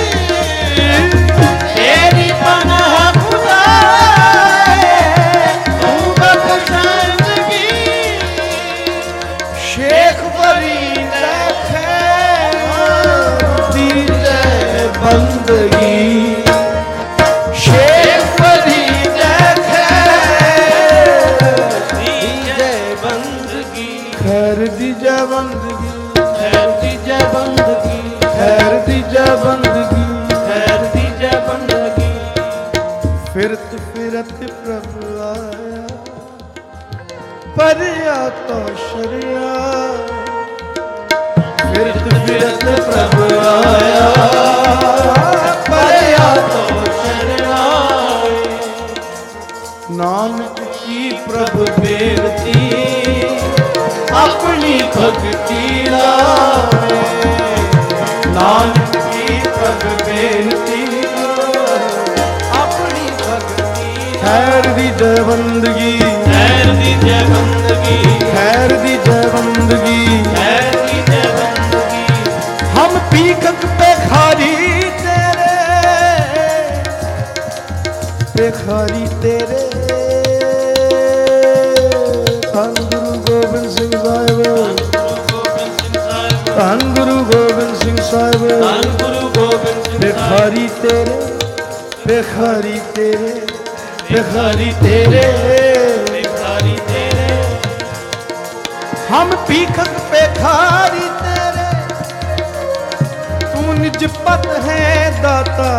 ਤੇਰੀ ਪਨਾਹ ਖੁਦਾ ਤੂੰ ਬਖਸ਼ੰਦਗੀ ਸ਼ੇਖ ਫਰੀਦ ਖੈਰ ਦੀ ਜੈ ਬੰਦਗੀ ਸ਼ੇਖ ਫਰੀਦ ਖੈਰ ਦੀ ਜੈ ਬੰਦਗੀ ਖੈਰ ਦੀ ਜੈ ਬੰਦਗੀ ਖੈਰ ਦੀ ਜੈ ਬੰਦਗੀ ਖੈਰ ਦੀ ਜੈ ਬੰਦਗੀ ਖੈਰ ਦੀ ਜੈ ਬੰਦਗੀ ਫਿਰਤ ਫਿਰਤ ਪ੍ਰਭ ਆਇਆ ਪਰਿਆ ਤੋ ਸ਼ਰਿਆ ਫਿਰਤ ਫਿਰਤ ਪ੍ਰਭ ਆਇਆ ਪਰਿਆ ਤੋ ਸ਼ਰਨਾਏ ਨਾਨਕ ਕੀ ਪ੍ਰਭ ਬੇਨਤੀ ਆਪਣੀ ਭਗਤੀ ਲਾਵੇ ਨਾਨਕ ਕੀ ਪ੍ਰਭ ਬੇਨਤੀ ਆਪਣੀ ਭਗਤੀ ਖੈਰ ਦੀ ਜੈ ਬੰਦਗੀ ਖੈਰ ਦੀ ਜੈ ਬੰਦਗੀ ਖੈਰ ਦੀ ਜੈ ਬੰਦਗੀ ਖੈਰ ਦੀ ਜੈ ਬੰਦਗੀ ਹਮ ਪੀਕਕ ਪੇਖਾਰੀ ਤੇਰੇ ਪੇਖਾਰੀ ਤੇਰੇ ਧੰਨ ਗੁਰੂ ਗੋਬਿੰਦ ਸਿੰਘ ਸਾਹਿਬ ਧੰਨ ਗੁਰੂ ਗੋਬਿੰਦ ਸਿੰਘ ਸਾਹਿਬ ਧੰਨ ਗੁਰੂ ਗੋਬਿੰਦ ਸਿੰਘ ਪੇਖਾਰੀ ਤੇਰੇ ਪੇਖਾਰੀ ਤੇਰੇ ਪੇਖਾਰੀ ਤੇਰੇ ਭਿਖਾਰੀ ਤੇਰੇ ਹਮ ਪੀਖਕ ਪੇਖਾਰੀ ਤੇਰੇ ਤੂੰ ਨਿਜ ਪਤ ਹੈ ਦਾਤਾ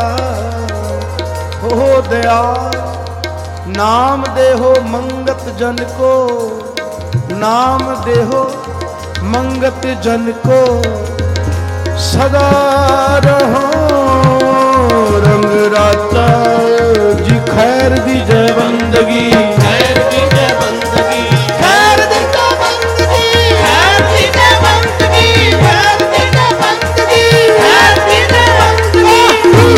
ਹੋ ਦਇਆਲ ਨਾਮ ਦੇਹੋ ਮੰਗਤ ਜਨ ਕੋ ਨਾਮ ਦੇਹੋ ਮੰਗਤ ਜਨ ਕੋ ਸਦਾ ਰਹੋ ਰੰਗ ਰਾਤਾ ਜੀ ਖੈਰ ਦੀ ਜੈ ਬੰਦਗੀ ਖੈਰ ਦੀ ਜੈ ਬੰਦਗੀ ਖੈਰ ਦੀ ਜੈ ਬੰਦਗੀ ਖੈਰ ਦੀ ਜੈ ਬੰਦਗੀ ਖੈਰ ਦੀ ਜੈ ਬੰਦਗੀ ਖੈਰ ਦੀ ਜੈ ਬੰਦਗੀ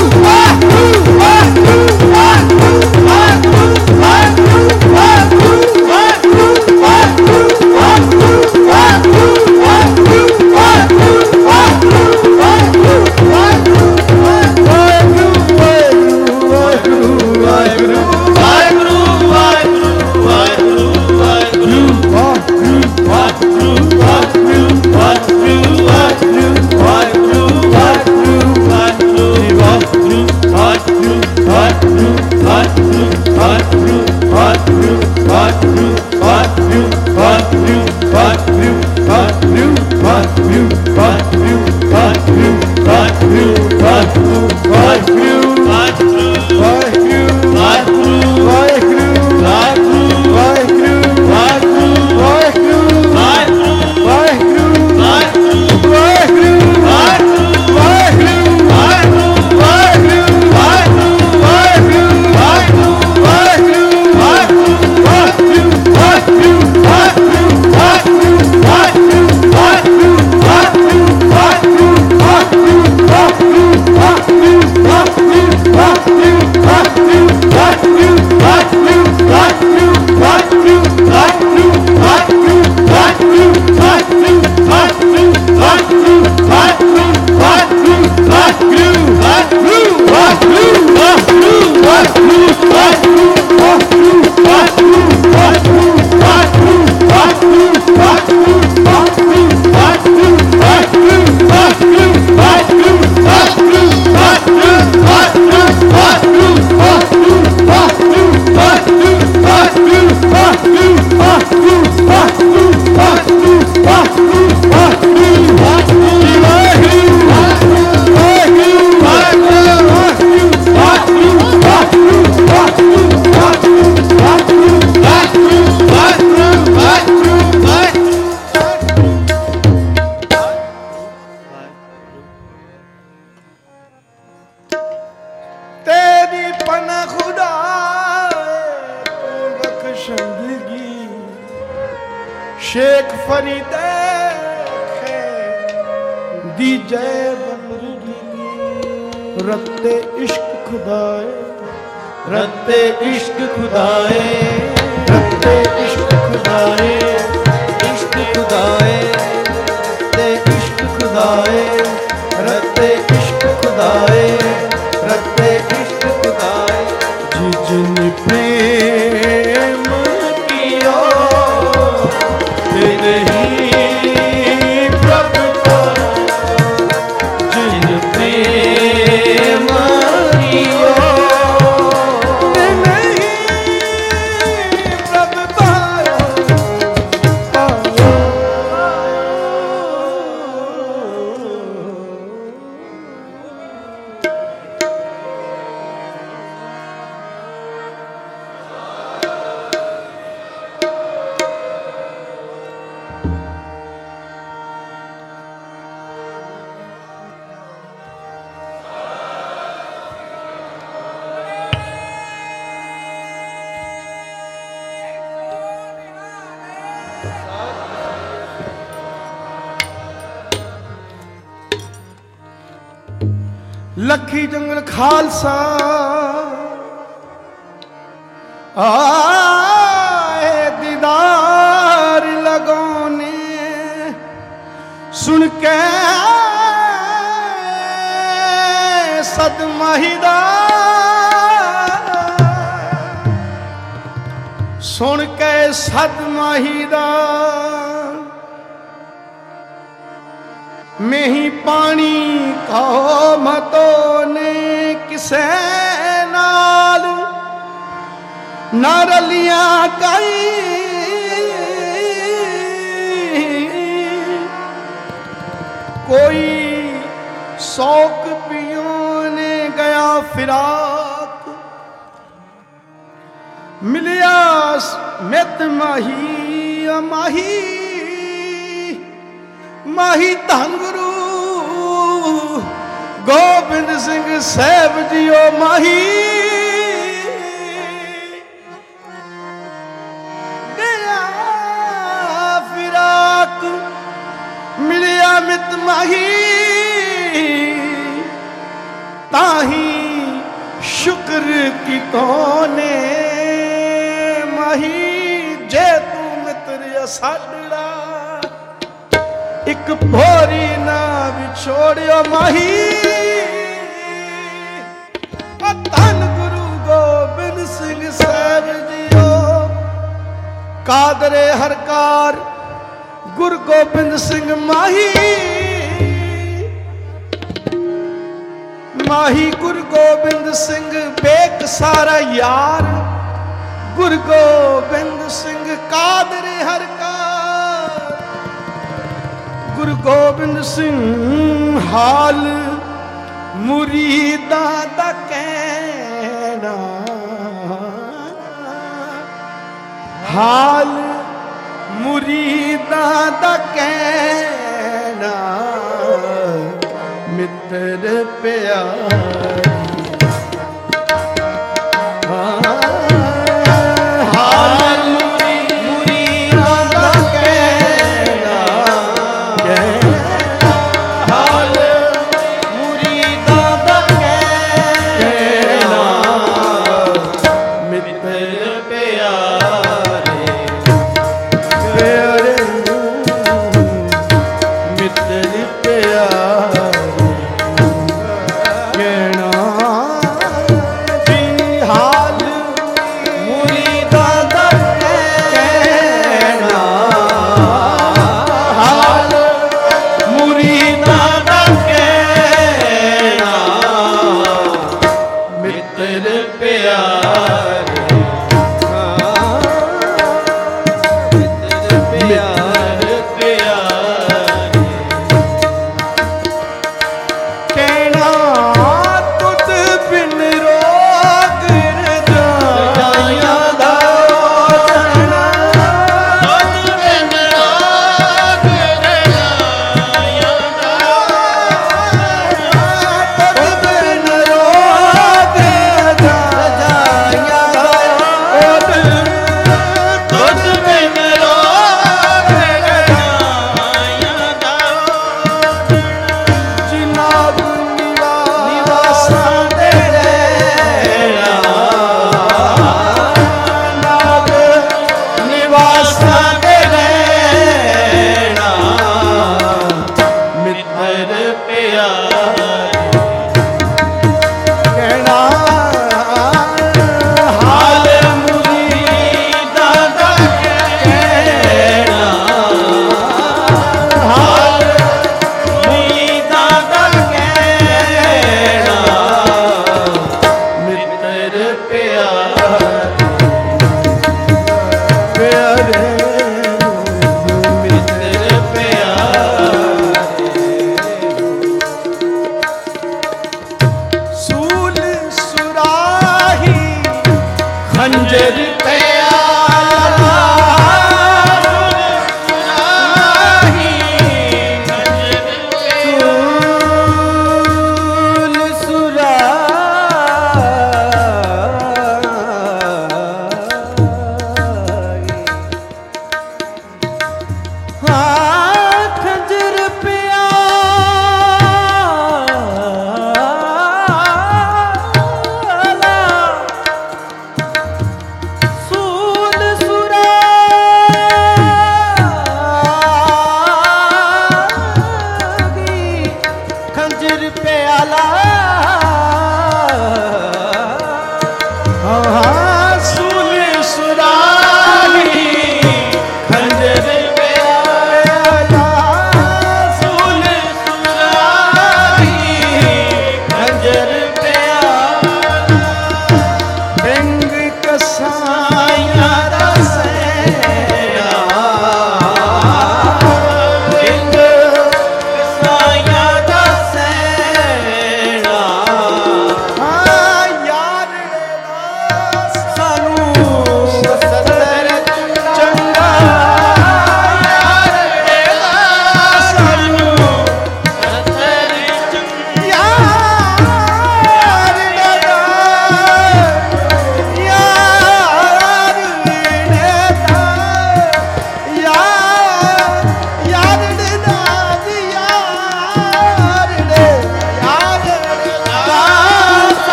शेख फरीदे दीजे बंदगी रत्ते इश्क खुदाए रत्ते इश्क खुदाए रत्ते इश्क खुदाए इश्क खुदाए रत्ते इश्क खुदाए रत्ते इश्क खुदाए रत्ते इश्क खुदाए जिन प्रेम किया नहीं प्रभु का जिन प्रेम किया लखी जंगल खालसा आए दीदार लगोने सुन के सदमाहिदा सुन के सदमाहिदा में ही पानी कहो मतो ने किसे नाल न रलिया कई कोई शौक पियों ने गया फिराक मिलिया मित माही माही माही धन गुरु गोबिंद सिंह साहब जियो माही गया फिराक मिलिया मित माही ताही शुक्र की तोने माही जे तू मित्र साडड़ा एक भोरी ना विछोड़ियो माही धन गुरु गोबिंद सिंह साहब जियो कादरे हरकार गुरु गोबिंद सिंह माही माही गुरु गोबिंद सिंह बेक सारा यार गुरु गोबिंद सिंह कादरे हरकार ਗੁਰੂ ਗੋਬਿੰਦ ਸਿੰਘ ਹਾਲ ਮੁਰੀਦਾਂ ਦਾ ਕਹਿਣਾ, ਹਾਲ ਮੁਰੀਦਾਂ ਦਾ ਕਹਿਣਾ, ਮਿੱਤਰ ਪਿਆਰੀ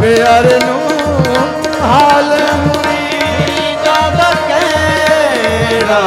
ਪਿਆਰੇ ਨੂੰ ਹਾਲ ਮੁਰੀਦਾਂ ਦਾ ਕਹਿਣਾ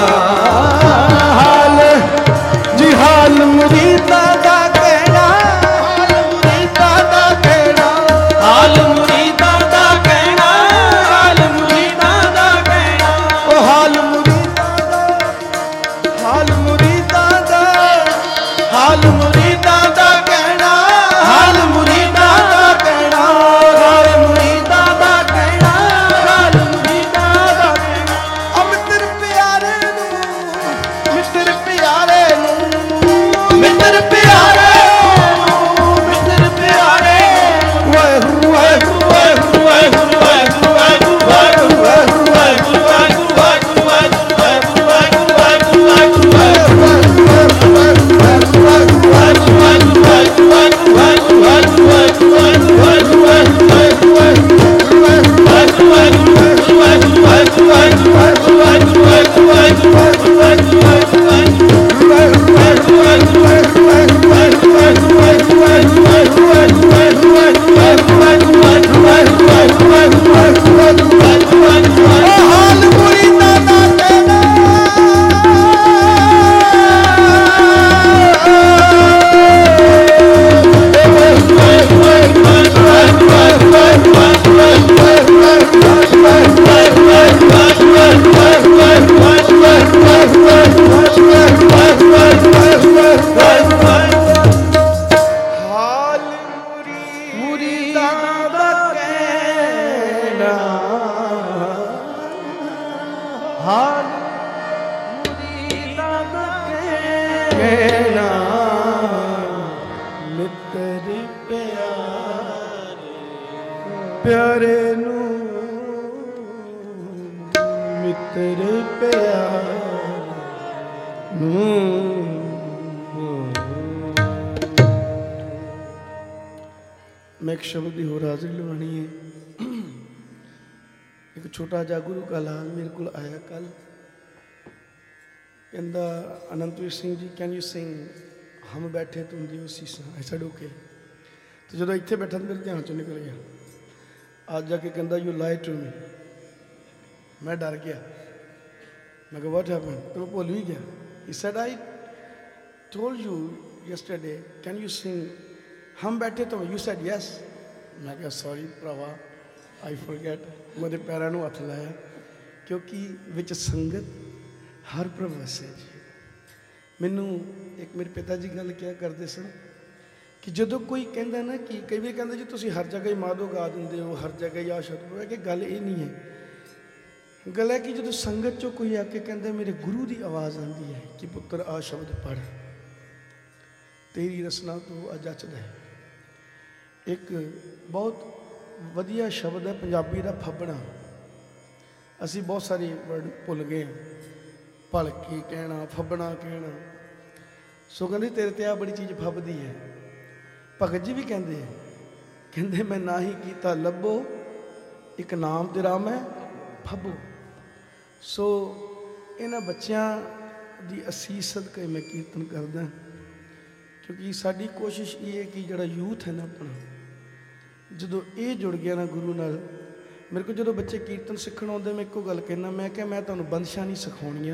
ਹਾਲ ਜੀ ਹਾਲ ਮੁਰੀਦਾਂ ਦਾ ਕਹਿਣਾ ਹਾਲ ਮੁਰੀਦਾਂ ਦਾ ਕਹਿਣਾ ਹਾਲ ਮੁਰੀਦਾਂ ਦਾ ਕਹਿਣਾ ਹਾਲ ਮੁਰੀਦਾਂ ਦਾ ਕਹਿਣਾ ਉਹ ਹਾਲ ਮੁਰੀਦਾਂ ਦਾ ਹਾਲ ਮੁਰੀਦਾਂ ਦਾ ਹਾਲ ਮੁਰੀਦਾਂ ਦਾ ਕਹਿਣਾ ਹਾਲ ਮੁਰੀਦਾਂ ਦਾ ਕਹਿਣਾ ਹਾਲ ਮੁਰੀਦਾਂ ਦਾ ਕਹਿਣਾ ਹਾਲ ਮੁਰੀਦਾਂ ਦਾ ਕਹਿਣਾ ਮਿੱਤਰ ਪਿਆਰੇ ਨੂੰ ਮਿੱਤਰ ਪਿਆਰੇ ਨੂੰ ਮਿੱਤਰ ਪਿਆਰੇ ਮਿੱਤਰ ਪਿਆਰੇ ਵਾਹਿਗੁਰੂ ਵਾਹਿਗੁਰੂ ਵਾਹਿਗੁਰੂ ਵਾਹਿਗੁਰੂ ਵਾਹਿਗੁਰੂ ਵਾਹਿਗੁਰੂ ਵਾਹਿਗੁਰੂ ਵਾਹਿਗੁਰੂ ਵਾਹਿਗੁਰੂ ਵਾਹਿਗੁਰੂ ਵਾਹਿਗੁਰੂ ਵਾਹਿਗੁਰੂ ਵਾਹਿਗੁਰੂ ਹਾਲ ਮੁਰੀਦਾਂ ਦਾ ਕਹਿਣਾ ਹਾਲ ਮੁਰੀਦਾਂ ਦਾ ਕਹਿਣਾ ਹਾਲ ਮੁਰੀਦਾਂ ਦਾ ਕਹਿਣਾ ਮਿੱਤਰ ਪਿਆਰੇ ਪਿਆਰੇ ਨੂੰ ਮਿੱਤਰ ਪਿਆਰੇ ਨੂੰ ਮੈਂ ਇੱਕ ਸ਼ਬਦ ਦੀ ਹੋਰ ਹਾਜ਼ਰੀ ਲਵਾਉਣੀ ਹੈ। ਇੱਕ ਛੋਟਾ ਜਿਹਾ ਗੁਰੂ ਕਾ ਲਾਲ ਮੇਰੇ ਕੋਲ ਆਇਆ ਕੱਲ, ਕਹਿੰਦਾ ਅਨੰਤਵੀਰ ਸਿੰਘ ਜੀ ਕੈਨ ਯੂ ਸਿੰਗ ਹਮ ਬੈਠੇ ਤੁਮ ਦਿਓ ਸੀਸਾਂ। I said okay। ਤੇ ਜਦੋਂ ਇੱਥੇ ਬੈਠਾ ਤਾਂ ਮੇਰੇ ਧਿਆਨ ਚੋਂ ਨਿਕਲ ਗਿਆ। ਅੱਜ ਜਾ ਕੇ ਕਹਿੰਦਾ ਯੂ ਲਾਈ ਟੂ ਮੀ। ਮੈਂ ਡਰ ਗਿਆ। ਮੈਂ ਕਿਹਾ ਵਾਟ ਹੈਪਨ? ਤੇ ਮੈਂ ਭੁੱਲ ਵੀ ਗਿਆ। He said I told you yesterday can you sing ਹਮ ਬੈਠੇ ਤੁਮ। You said yes. ਮੈਂ ਕਿਹਾ ਸੌਰੀ ਭਰਾਵਾ ਆਈ ਫੋਰਗੈਟ। ਉਹਦੇ ਪੈਰਾਂ ਨੂੰ ਹੱਥ ਲਾਇਆ ਕਿਉਂਕਿ ਵਿੱਚ ਸੰਗਤ ਹਰ ਪ੍ਰਭ ਵਸੇ ਜੀ। ਮੈਨੂੰ ਇੱਕ ਮੇਰੇ ਪਿਤਾ ਜੀ ਗੱਲ ਕਿਹਾ ਕਰਦੇ ਸਨ ਕਿ ਜਦੋਂ ਕੋਈ ਕਹਿੰਦਾ ਨਾ ਕਿ ਕਈ ਵਾਰ ਕਹਿੰਦੇ ਜੀ ਤੁਸੀਂ ਹਰ ਜਗ੍ਹਾ ਹੀ ਮਾਧੋ ਗਾ ਦਿੰਦੇ ਹੋ, ਹਰ ਜਗ੍ਹਾ ਹੀ ਆ ਸ਼ਬਦ ਹੈ, ਕਿ ਗੱਲ ਇਹ ਨਹੀਂ ਹੈ। ਗੱਲ ਹੈ ਕਿ ਜਦੋਂ ਸੰਗਤ 'ਚੋਂ ਕੋਈ ਆ ਕੇ ਕਹਿੰਦਾ ਮੇਰੇ ਗੁਰੂ ਦੀ ਆਵਾਜ਼ ਆਉਂਦੀ ਹੈ ਕਿ ਪੁੱਤਰ ਆ ਸ਼ਬਦ ਪੜ੍ਹ, ਤੇਰੀ ਰਸਨਾ ਤੋਂ ਅੱਜ ਜੱਚਦਾ ਹੈ। ਇੱਕ ਬਹੁਤ ਵਧੀਆ ਸ਼ਬਦ ਹੈ ਪੰਜਾਬੀ ਦਾ ਫੱਬਣਾ। ਅਸੀਂ ਬਹੁਤ ਸਾਰੇ ਵਰਡ ਭੁੱਲ ਗਏ, ਭਲਕੇ ਕਹਿਣਾ, ਫੱਬਣਾ ਕਹਿਣਾ। ਸੋ ਕਹਿੰਦੇ ਤੇਰੇ ਤੇ ਆ ਬੜੀ ਚੀਜ਼ ਫੱਬਦੀ ਹੈ। ਭਗਤ ਜੀ ਵੀ ਕਹਿੰਦੇ ਆ, ਕਹਿੰਦੇ ਮੈਂ ਨਾ ਹੀ ਕੀਤਾ ਲੱਭੋ, ਇੱਕ ਨਾਮ ਤੇਰਾ ਮੈਂ ਫੱਬੋ। ਸੋ ਇਹਨਾਂ ਬੱਚਿਆਂ ਦੀ ਅਸੀਸ ਸਦਕਾ ਮੈਂ ਕੀਰਤਨ ਕਰਦਾ, ਕਿਉਂਕਿ ਸਾਡੀ ਕੋਸ਼ਿਸ਼ ਇਹ ਹੈ ਕਿ ਜਿਹੜਾ ਯੂਥ ਹੈ ਨਾ ਆਪਣਾ, ਜਦੋਂ ਇਹ ਜੁੜ ਗਿਆ ਨਾ ਗੁਰੂ ਨਾਲ। ਮੇਰੇ ਕੋਲ ਜਦੋਂ ਬੱਚੇ ਕੀਰਤਨ ਸਿੱਖਣ ਆਉਂਦੇ ਮੈਂ ਇੱਕੋ ਗੱਲ ਕਹਿਣਾ, ਮੈਂ ਕਿਹਾ ਮੈਂ ਤੁਹਾਨੂੰ ਬੰਦਸ਼ਾਂ ਨਹੀਂ ਸਿਖਾਉਣੀਆਂ।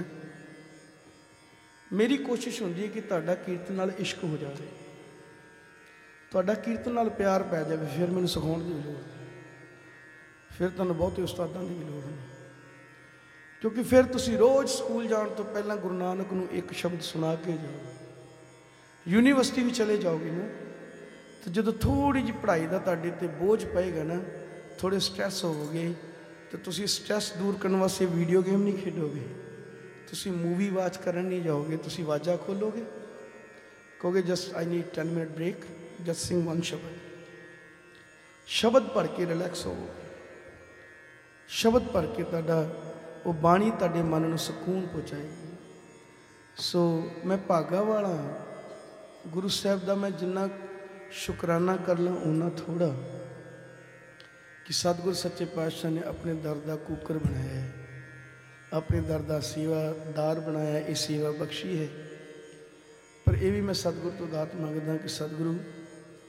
ਮੇਰੀ ਕੋਸ਼ਿਸ਼ ਹੁੰਦੀ ਹੈ ਕਿ ਤੁਹਾਡਾ ਕੀਰਤਨ ਨਾਲ ਇਸ਼ਕ ਹੋ ਜਾਵੇ, ਤੁਹਾਡਾ ਕੀਰਤਨ ਨਾਲ ਪਿਆਰ ਪੈ ਜਾਵੇ, ਫਿਰ ਮੈਨੂੰ ਸਿਖਾਉਣ ਦੀ ਲੋੜ ਨਹੀਂ, ਫਿਰ ਤੁਹਾਨੂੰ ਬਹੁਤੇ ਉਸਤਾਦਾਂ ਦੀ ਵੀ ਲੋੜ ਨਹੀਂ। ਕਿਉਂਕਿ ਫਿਰ ਤੁਸੀਂ ਰੋਜ਼ ਸਕੂਲ ਜਾਣ ਤੋਂ ਪਹਿਲਾਂ ਗੁਰੂ ਨਾਨਕ ਨੂੰ ਇੱਕ ਸ਼ਬਦ ਸੁਣਾ ਕੇ ਜਾਓ। ਯੂਨੀਵਰਸਿਟੀ ਵੀ ਚਲੇ ਜਾਓਗੇ ਨਾ, ਤੇ ਜਦੋਂ ਥੋੜ੍ਹੀ ਜਿਹੀ ਪੜ੍ਹਾਈ ਦਾ ਤੁਹਾਡੇ 'ਤੇ ਬੋਝ ਪਏਗਾ ਨਾ, ਥੋੜ੍ਹੇ ਸਟ੍ਰੈਸ ਹੋਵੋਗੇ, ਤੇ ਤੁਸੀਂ ਸਟ੍ਰੈਸ ਦੂਰ ਕਰਨ ਵਾਸਤੇ ਵੀਡੀਓ ਗੇਮ ਨਹੀਂ ਖੇਡੋਗੇ, ਤੁਸੀਂ ਮੂਵੀ ਵਾਚ ਕਰਨ ਨਹੀਂ ਜਾਓਗੇ, ਤੁਸੀਂ ਵਾਜਾ ਖੋਲੋਗੇ, ਕਹੋਗੇ just I need ten minute break, just sing one shabad. ਸ਼ਬਦ ਪੜ੍ਹ ਕੇ ਰਿਲੈਕਸ ਹੋਵੋ, ਸ਼ਬਦ ਪੜ੍ਹ ਕੇ ਤੁਹਾਡਾ ਉਹ ਬਾਣੀ ਤੁਹਾਡੇ ਮਨ ਨੂੰ ਸਕੂਨ ਪਹੁੰਚਾਏਗੀ। ਸੋ ਮੈਂ ਭਾਗਾ ਵਾਲਾ ਗੁਰੂ ਸਾਹਿਬ ਦਾ, ਮੈਂ ਜਿੰਨਾ ਸ਼ੁਕਰਾਨਾ ਕਰ ਲਾਂ ਓਨਾ ਥੋੜ੍ਹਾ, ਕਿ ਸਤਿਗੁਰ ਸੱਚੇ ਪਾਤਸ਼ਾਹ ਨੇ ਆਪਣੇ ਦਰ ਦਾ ਕੂਕਰ ਬਣਾਇਆ ਹੈ, ਆਪਣੇ ਦਰ ਦਾ ਸੇਵਾਦਾਰ ਬਣਾਇਆ, ਇਹ ਸੇਵਾ ਬਖਸ਼ੀ ਹੈ। ਪਰ ਇਹ ਵੀ ਮੈਂ ਸਤਿਗੁਰ ਤੋਂ ਦਾਤ ਮੰਗਦਾ ਕਿ ਸਤਿਗੁਰੂ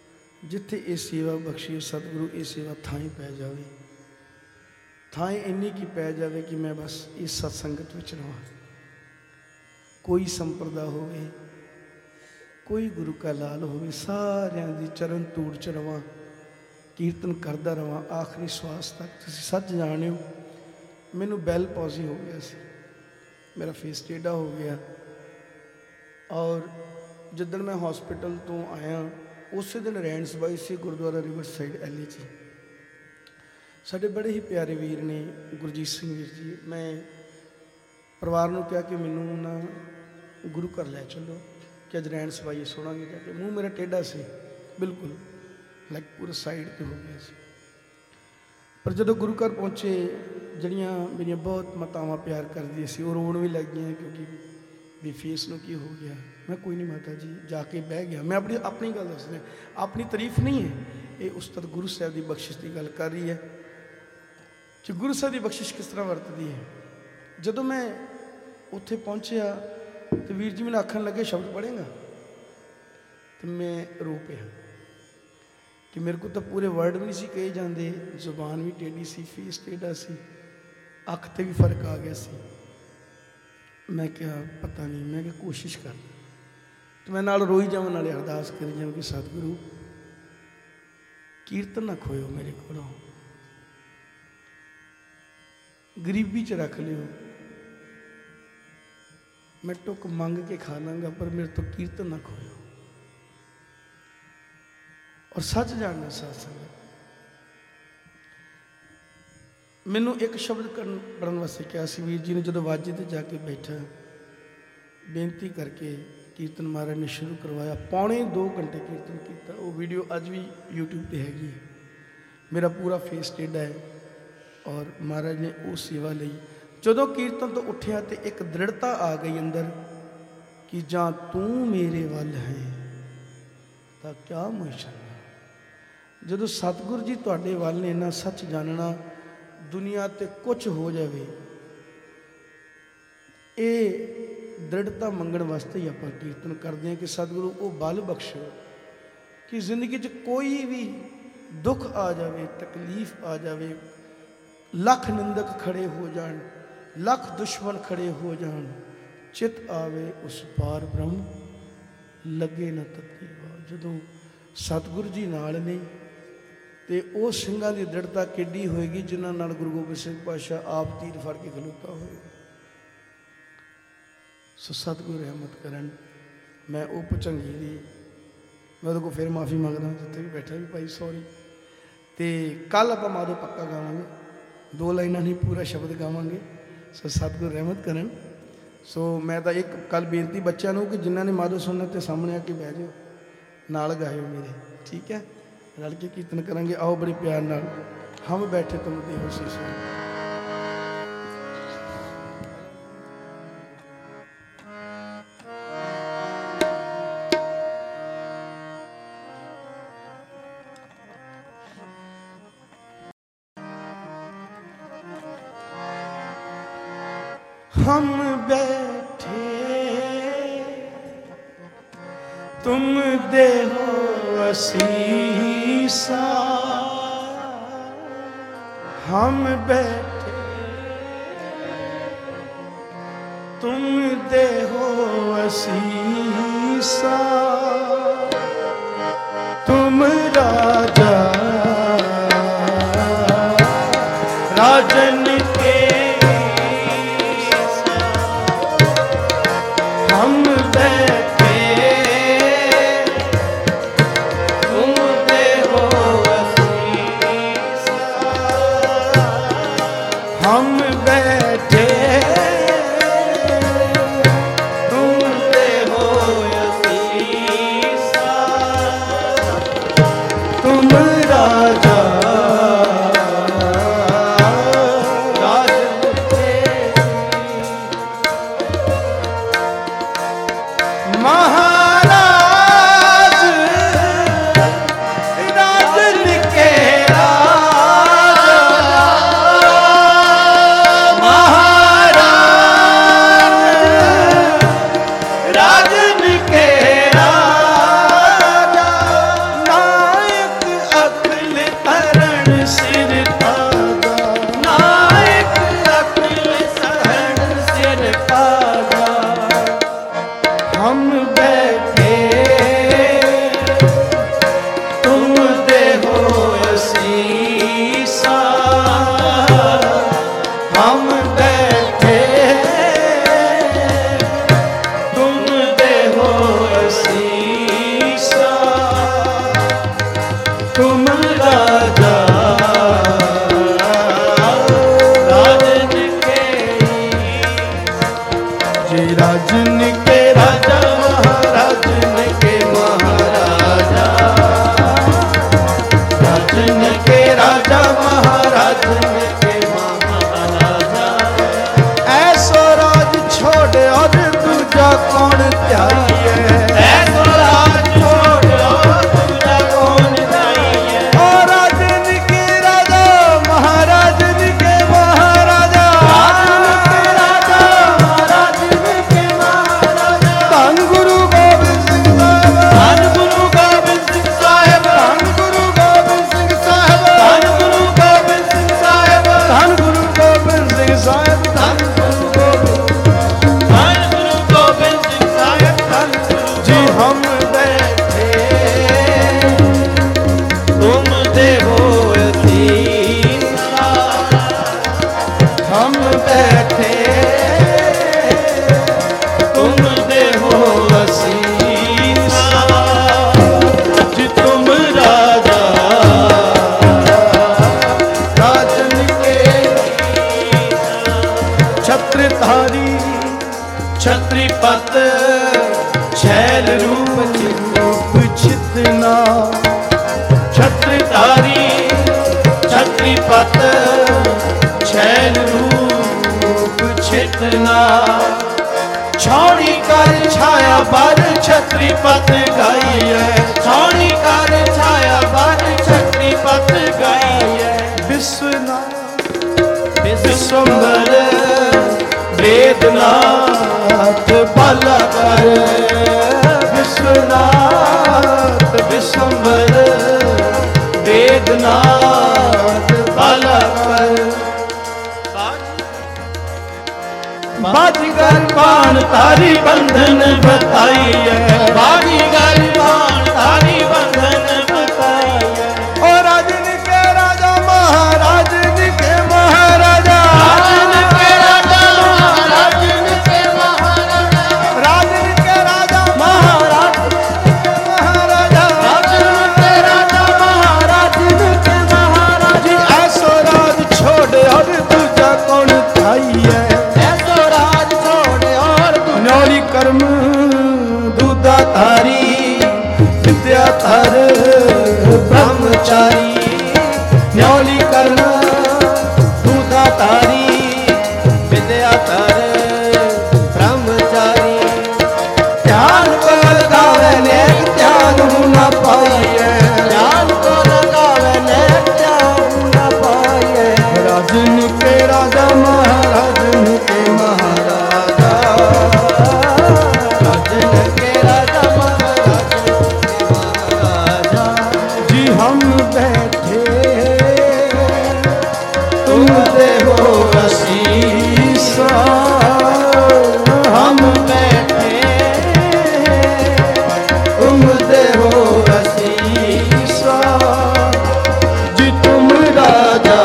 जिथे ये सेवा बख्शी सतगुरु ये सेवा थाई पै जाए, थाई इन्नी की पै जाए कि मैं बस इस सत्संगत विच रहां। कोई संप्रदा होवे, कोई गुरु का लाल होवे, सारियां दी चरण धूड़ च रवां, कीर्तन करदा रवां आखिरी श्वास तक। तुसीं सच जाणिओ मैनू बैल पॉजी हो गया सी, मेरा फेस टेढ़ा हो गया। और जिदन मैं हॉस्पिटल तो आया उस दिन रैन सभाई से गुरुद्वारा रिवर साइड एल जी। साढ़े बड़े ही प्यारे वीर ने गुरजीत सिंह वीर जी। मैं परिवार को कहा कि मैनू ना गुरु घर लै चलो कि अज रैन सभाई सुनांगे जाके। मूँह मेरा टेढ़ा से बिल्कुल लाइक पूरा साइड पर हो गया से। पर जो गुरु घर पहुँचे जड़ियाँ मेरिया बहुत मातावां प्यार करदी सी, वो रोन भी लग गई क्योंकि भी फेस नूं की हो गया। मैं कोई नहीं माता जी, जाके बह गया। मैं अपनी अपनी गल दस रहा, अपनी तारीफ नहीं है, ये उस्ताद गुरु साहब की बख्शिश की गल कर रही है कि गुरु साहब की बख्शिश किस तरह वरतदी है। जदों मैं उत्थे पहुँचा तो वीर जी मैंने आखन लगे शब्द पढ़ेगा, तो मैं रो पिया कि मेरे को तो पूरे वर्ड भी नहीं सी कहे जाते, जुबान भी टेढ़ी सी, फेस टेढ़ा सी, अख ते भी फर्क आ गया सी। मैं क्या पता नहीं, मैं क्या कोशिश कर, तो मैं नाल रोई जाऊँ नाले अरदास करी जाऊँ कि सतगुरु कीर्तन ना खोयो मेरे को, गरीबी च रख लियो, मैं टुक मंग के खा लाँगा पर मेरे तो कीर्तन ना खोयो। और सच जानना साथ संगत, मैनू एक शब्द पढ़न वास्ते क्या सी वीर जी ने जो वाजे ते जाके बैठा बेनती करके कीर्तन महाराज ने शुरू करवाया। पौने दो घंटे कीर्तन किया। वो वीडियो अज भी यूट्यूब पे हैगी है। मेरा पूरा फेस टेढ़ा है और महाराज ने वो सेवा ली। जो कीर्तन तो उठिया तो एक दृढ़ता आ गई अंदर कि जां तू मेरे वल है तो क्या मुश्किल। जो सतगुरु जी तुहाडे वल ने ना सच जानना, दुनिया ते कुछ हो जाए, ये दृढ़ता मंगण वास्ते ही आपां कीर्तन करते हैं कि सतगुरु वो बल बख्शो कि जिंदगी च कोई भी दुख आ जाए, तकलीफ आ जाए, लख निंदक खड़े हो जान, लख दुश्मन खड़े हो जान, चित आवे उस पार ब्रह्म लगे न तत्ती वाह। जो सतगुरु जी नाल ने तो वो ਸਿੰਘਾਂ ਦੀ दृढ़ता किड्डी होएगी जिन्हां नाल गुरु गोबिंद सिंह पातशाह आप तीर फड़ के खलोता होएगा। सो सतगुरु रहमत करन। मैं वो भुचंगी दी मैं उहदे को फिर माफ़ी मंगदा जिथे भी बैठा भी भाई सॉरी। तो कल आपां माधो पक्का गावांगे, दो लाइनां नहीं पूरा शब्द गावांगे। सो सतगुरु रहमत करन। सो मैं तो एक कल बेनती बच्चों को कि जिन्होंने माधो सुनना तो सामने आके बह जाओ, नाल गायो मेरे, ठीक है, रल के कीर्तन करेंगे। आओ बड़ी प्यार नाल, हम बैठे तुम देहो शीश। हम बैठे तुम देहो असीसा, हम बैठे तुम देहो असीसा, तुम राजा राजन के हम बैठे तुम देहो असीसा, हम बैठे तुम देहो असीसा, तुम राजा महाराज के राजा महाराजन के महाराजा। ऐसो राज छोड़ और दूजा कौन त्याइए, ऐसो राज छोड़ और दूजा कौन त्याइए। और राजन के राजा महाराजन के महाराजा, राजन के राजा महाराजन के महाराजा। धन गुरु गोबिंद सिंह साहब, धन गुरु गोबिंद सिंह साहब, धन गुरु गोबिंद सिंह साहब, धन गुरु गोबिंद सिंह साहब, धन गुरु गोबिंद सिंह साहब, धन गुरु गोबिंद धन गुरु गोबिंद सिंह साहब, धन गुरु जी। हम बैठे तुम देवो असीसा, हम बैठे तुम देवो असीसा। जी तुम राजा राजन के छत्रधारी छत्रीपत छैल रूप रूप छितना, छत्रधारी छत्रीपत छैल रूप छितना। छौड़ी कर छाया पर छत्रीपत गई है, छौड़ी कर छाया पर छत्रीपत गई है। विश्वनाथ विश्वम्बर वेदनाथ भला कर, विश्वनाथ विश्वम्बर वेदनाथ भला कर। बाजीगर बाण तारी बंधन बताई है, बाजीगर बाण तारी बंधन बताई है। और राजन के राजा महाराजन के महाराजा, राजन के राजा महाराजन के महाराजा, राजन के राजा महाराज महाराजा, राजन के राजा महाराजन के महाराजा। ऐसो राज छोड़ और दूजा कौन थाइए, ऐसो राज छोड़ और न्योली कर्म दूधा धारी विद्या धर ब्रह्मचारी, न्योली कर्म दूधा तारी विद्या तर ब्रह्मचारी। ध्यान को लगावे नेक ध्यान न पाइए, ज्ञान को लगावे ने त्याग न पाए। राजन के राजा महाराजन के महाराजा, राजन के राजा महाराजन के महाराजा। जी हम बैठे तुम देवो असीसा, हम बैठे तुम देवो असीसा। जी तुम राजा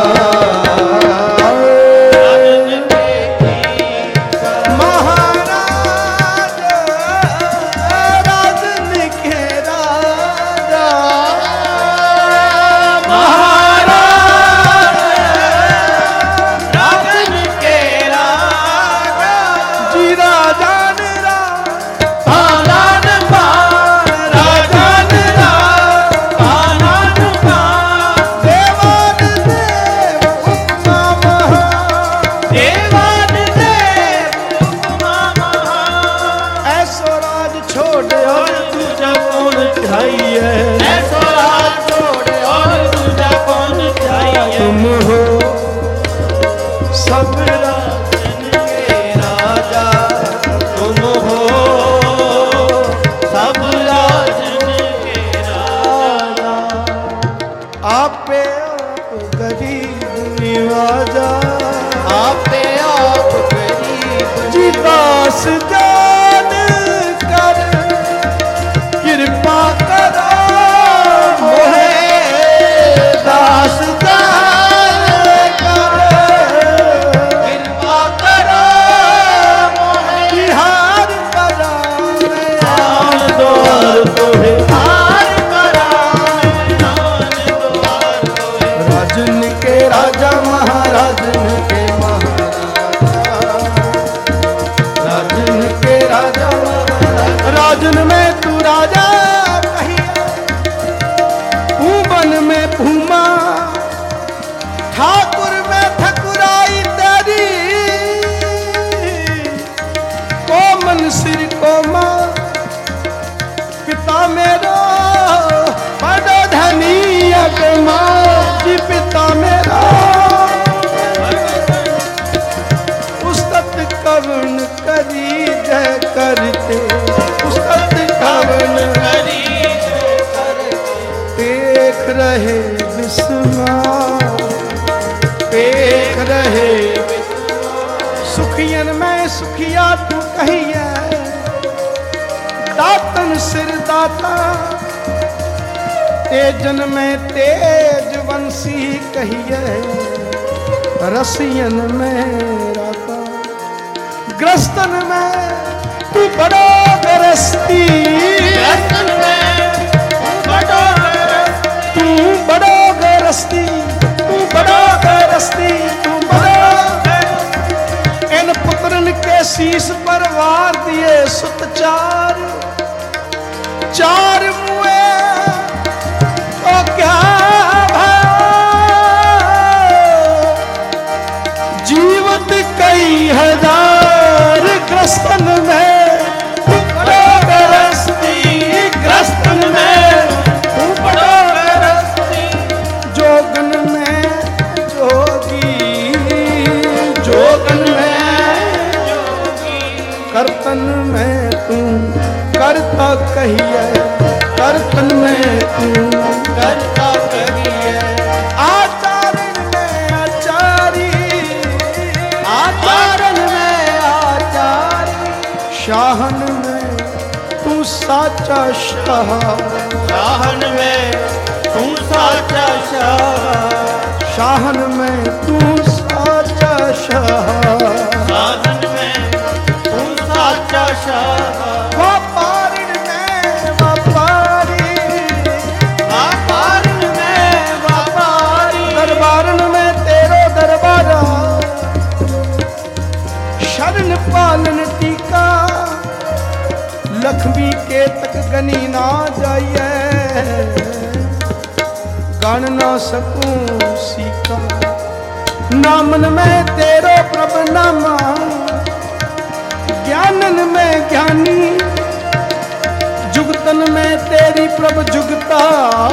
महाराज, राजन के राजा राजन के राजा। जी राजन पालन पान राजन राज, पालन पान देवान देव उपमा महा, देवान देव उपमा महा। ऐसो राज छोड़ और दूजा कौन चाहिए, ऐसो राज छोड़ और दूजा कौन चाहिए। तुम हो सब राजन के राजा तुम हो, सब राजन के राजा। आपे आप गरीब निवाजा, आपे आप गरीब जी दास जान कर कृपा करो मोहे, दास दान कर कृपा करो मोहे। बिहार बजावे आन द्वार तोहे, हार करावे आन द्वार तोहे। राजन के राजा महाराजन के महाराजा, राजन के राजा महाराजा। राजन में तू राजा कहिया, भूवन में भूमा सुखियन में सुखिया तू कहिए, दातन सिर दाता तेजन में तेज वंशी कहिए, रसियन में राता ग्रस्तन में तू बड़ो गरस्ती, ग्रस्तन में बड़ो तू बड़ो गरस्ती, तू बड़ो गरस्ती, तू बड़ो। इन पुत्रन के शीश पर वार दिए सुत चार, चार मुए तो क्या जीवत कई हजार, ग्रस्तन में तू बड़ो गरस्ती, ग्रस्तन में तू बड़ो गरस्ती। जोगन में जोगी, जोगन में जोगी, कर्तन में तू करता कहिए, कर्तन में तू करता कहिए। आचारण में आचारी, आचारण में आचारी, शाहन में तू साचा शाह, शाहन में तू साचा शाह, शाहन में तू साचा शाह, शाहन में तू साचा शाह। व्यापारिण में व्यापारी, व्यापारिण में व्यापारी, दरबारन में तेरो दरबारा, शरण पालन टीका, लक्ष्मी के तक गनी ना जाइए, गण ना सकूं सीका। नामन में तेरो प्रभ नामा, ज्ञानन में ज्ञानी, जुगतन में तेरी प्रभ जुगता,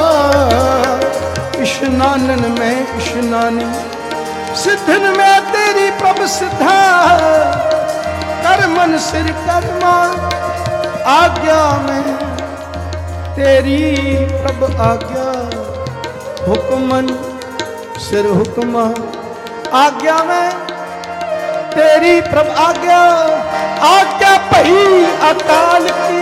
इशनानन में इशनानी, सिद्धन में तेरी प्रभ सिद्धा, कर्मन सिर कर्मा, आज्ञा में तेरी प्रभ आज्ञा, हुक्मन सिर हुक्मा, आज्ञा में तेरी प्रभ आज्ञा, आज्ञा पही अकाल की,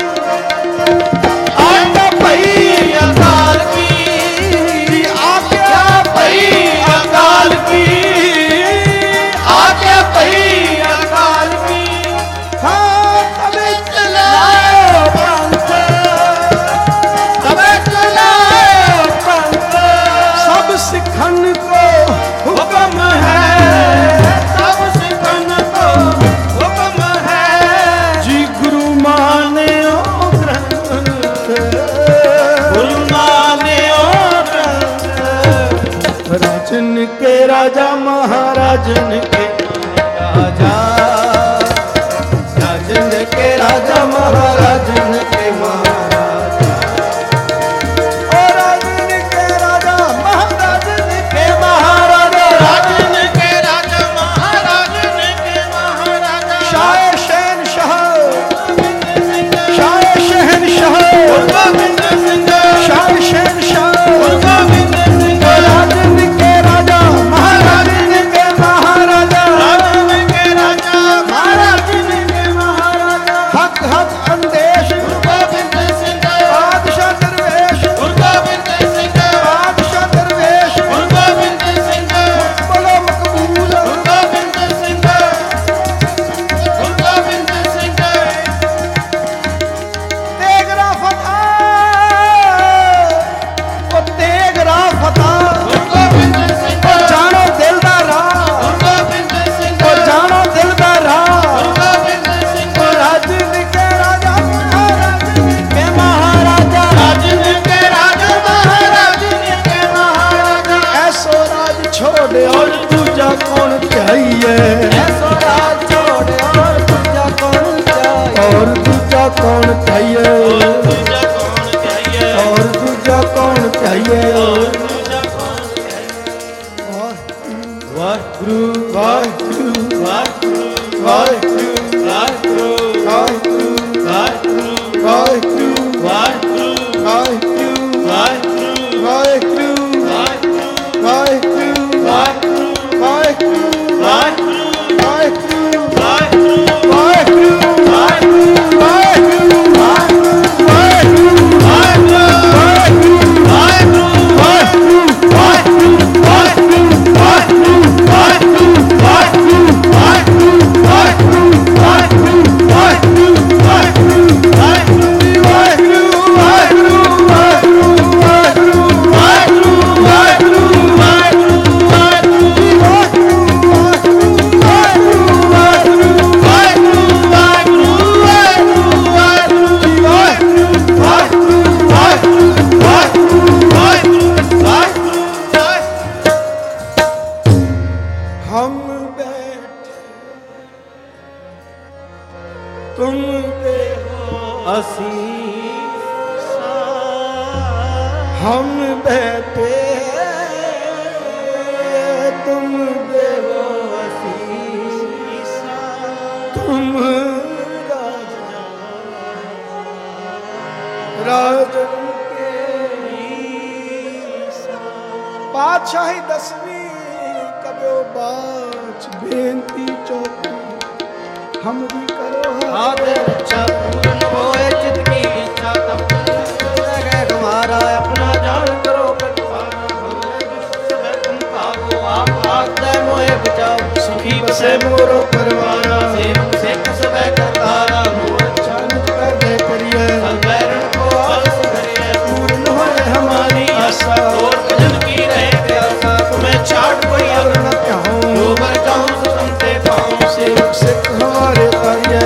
आज्ञा पही अकाल की, आज्ञा पही अकाल की, आज्ञा पही अकाल की। हाँ तबे चलाओ पंथ, तबे चलाओ पंथ, सब सिखन को हुक्म है, सब सिखन को हुक्म है। जी गुरु माने ओ ग्रंथ, गुरु माने ओ ग्रंथ, राजन के राजा महाराजन के राजा, राजन के राजा महाराजन के महाराजा, ओ राजन के राजा महाराजन के महाराजा, राजन के राजा महाराजन के महाराजा। शाह शहन शाह, शाह शहन शाह, गोविंद सिंह, शाह शहन शाह, गोविंद सिंह, राजन के राजा महाराजन के महाराजा, राजन के राजा महाराजन के महाराजा, हक हक अंदेश, गोविंद सिंह, बादशाह दरवेश, गोविंद सिंह, बादशाह दरवेश, गोविंद सिंह, बड़ा मकबूल, गोविंद सिंह, गोविंद सिंह। तेगरा फता, ओ तेगरा फता, गोविंद सिंह, ओ जानो दिल दा राह, गोविंद सिंह, ओ जानो दिल दा राह, गोविंद सिंह, ओ राजन के राजा महाराजन के महाराजा, राजन के राजा महाराजन के महाराजा। ऐसो राज छोड़ और दूजा कौन चाहिए, ऐसो राज छोड़ और दूजा कौन चाहिए, और दूजा कौन चाहिए, दूजा कौन चाहिए, और दूजा कौन चाहिए। दूजा कौन चाहिए। वाहिगुरु वाहिगुरु वाहिगुरु वाहिगुरु वाहिगुरु वाहिगुरु वाहिगुरु वाहिगुरु वाहिगुरु वाहिगुरु वाहिगुरु वाहिगुरु वाहिगुरु वाहिगुरु वाहिगुरु वाहिगुरु वाहिगुरु वाहिगुरु हम बैठे तुम दे ਅਸੀਸਾਂ हम बैठे तुम देवो ਅਸੀਸਾਂ तुम राजा राजन के पातशाही दसवीं कबो बाच बेनती चौकी हम भी करो आदे रक्षा पूर्ण होए चित की इच्छा तब गए हमारा अपना जान करो कटवारा हमने दुष्ट सब तुम भागो आप आज्ञा मोहे बचाओ सुखी बसे मोरो परवारा सेवक से कसबे करतारा मोर अच्छा निज कर दे करिए संवैरण को आलस करिए पूर्ण होए हमारी आशा और भजन की रहे प्यासा तुम्हें छाट कोई और न चाहूं जो बर चाहूं सो तुमसे पाऊं सेवक से हमारे तारिये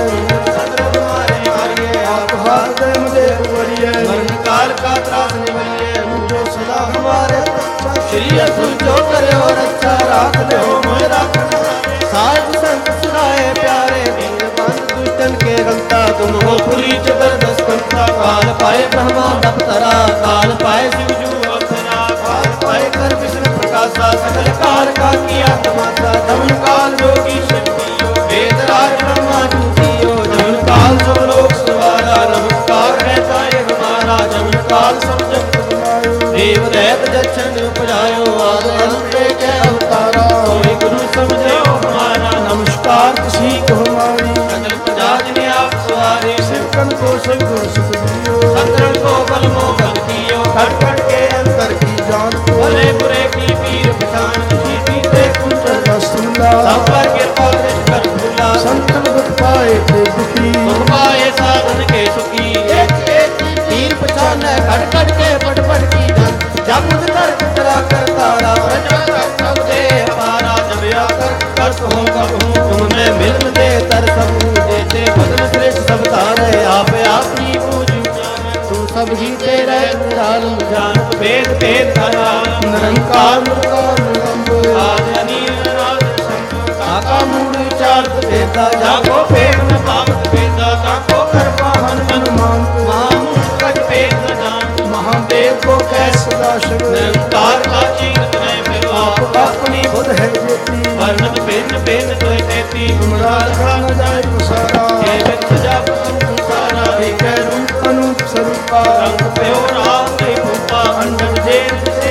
काल का त्रास निवलिए जो सदा हमारे श्री असुर जो करे और अच्छा राख ले हो मोह राखना साध संत सुनाए प्यारे दीन बंद दुष्टन के गंता तुम हो पुरी जबरदस्त कंता काल पाए ब्रह्मा दप्तरा काल पाए शिवजू अवतरा काल पाए कर विष्णु प्रकाशा सकल काल का किया तमाशा जमन काल योगी शिव वेद राज ब्रह्मा जूतियो जमन काल सब लोक सवारा नमस्कार रहता है हमारा जमन काल सब जगत गुमायो देव दैत जच्छन उपजायो आद अंत के अवतारा कोई गुरु समझो हमारा नमस्कार किसी को हमारी सकल प्रजा जिन्हें आप सवारे सिमकन को सब को सुख दियो संतरण को बल मोहन कियो खट खट के अंतर की जान को भले बुरे की पीर पहचान खुशी पीते कुंचल रसूला सब पर कृपा दृष्ट कर भूला संतन दुख पाए थे दुखी सुख पाए साधन के सुखी एक एक तीर पहचान खट खट के पट पट की धन जब उद कर चला कर तारा प्रजा का सब दे पारा जब आकर कर हो कब हूँ तुम में मिलन दे तर सब देते बदन श्रेष्ठ सब तारे आप आपकी पूज तुम सब ही तेरे निरालम जान भेद भेद धरा निरंकार निरंकार निरंबर आद अनील नाद शंभु काका मूल चार्त वेदा जागो फेर न पावत वेदा काको कर पाहन हनुमान को महामूल कट भेद न जान महादेव को कैसे दाशक निरंकार का चीरत में फिर आप अपनी बुध है ज्योति वर्णन भिन्न भिन्न तो देती तुमरा रखा न जाए प्रसारा ये विच जब संसारा एक है रूप अनूप स्वरूपा रंग प्यो राम नहीं भूपा अंडन जेल से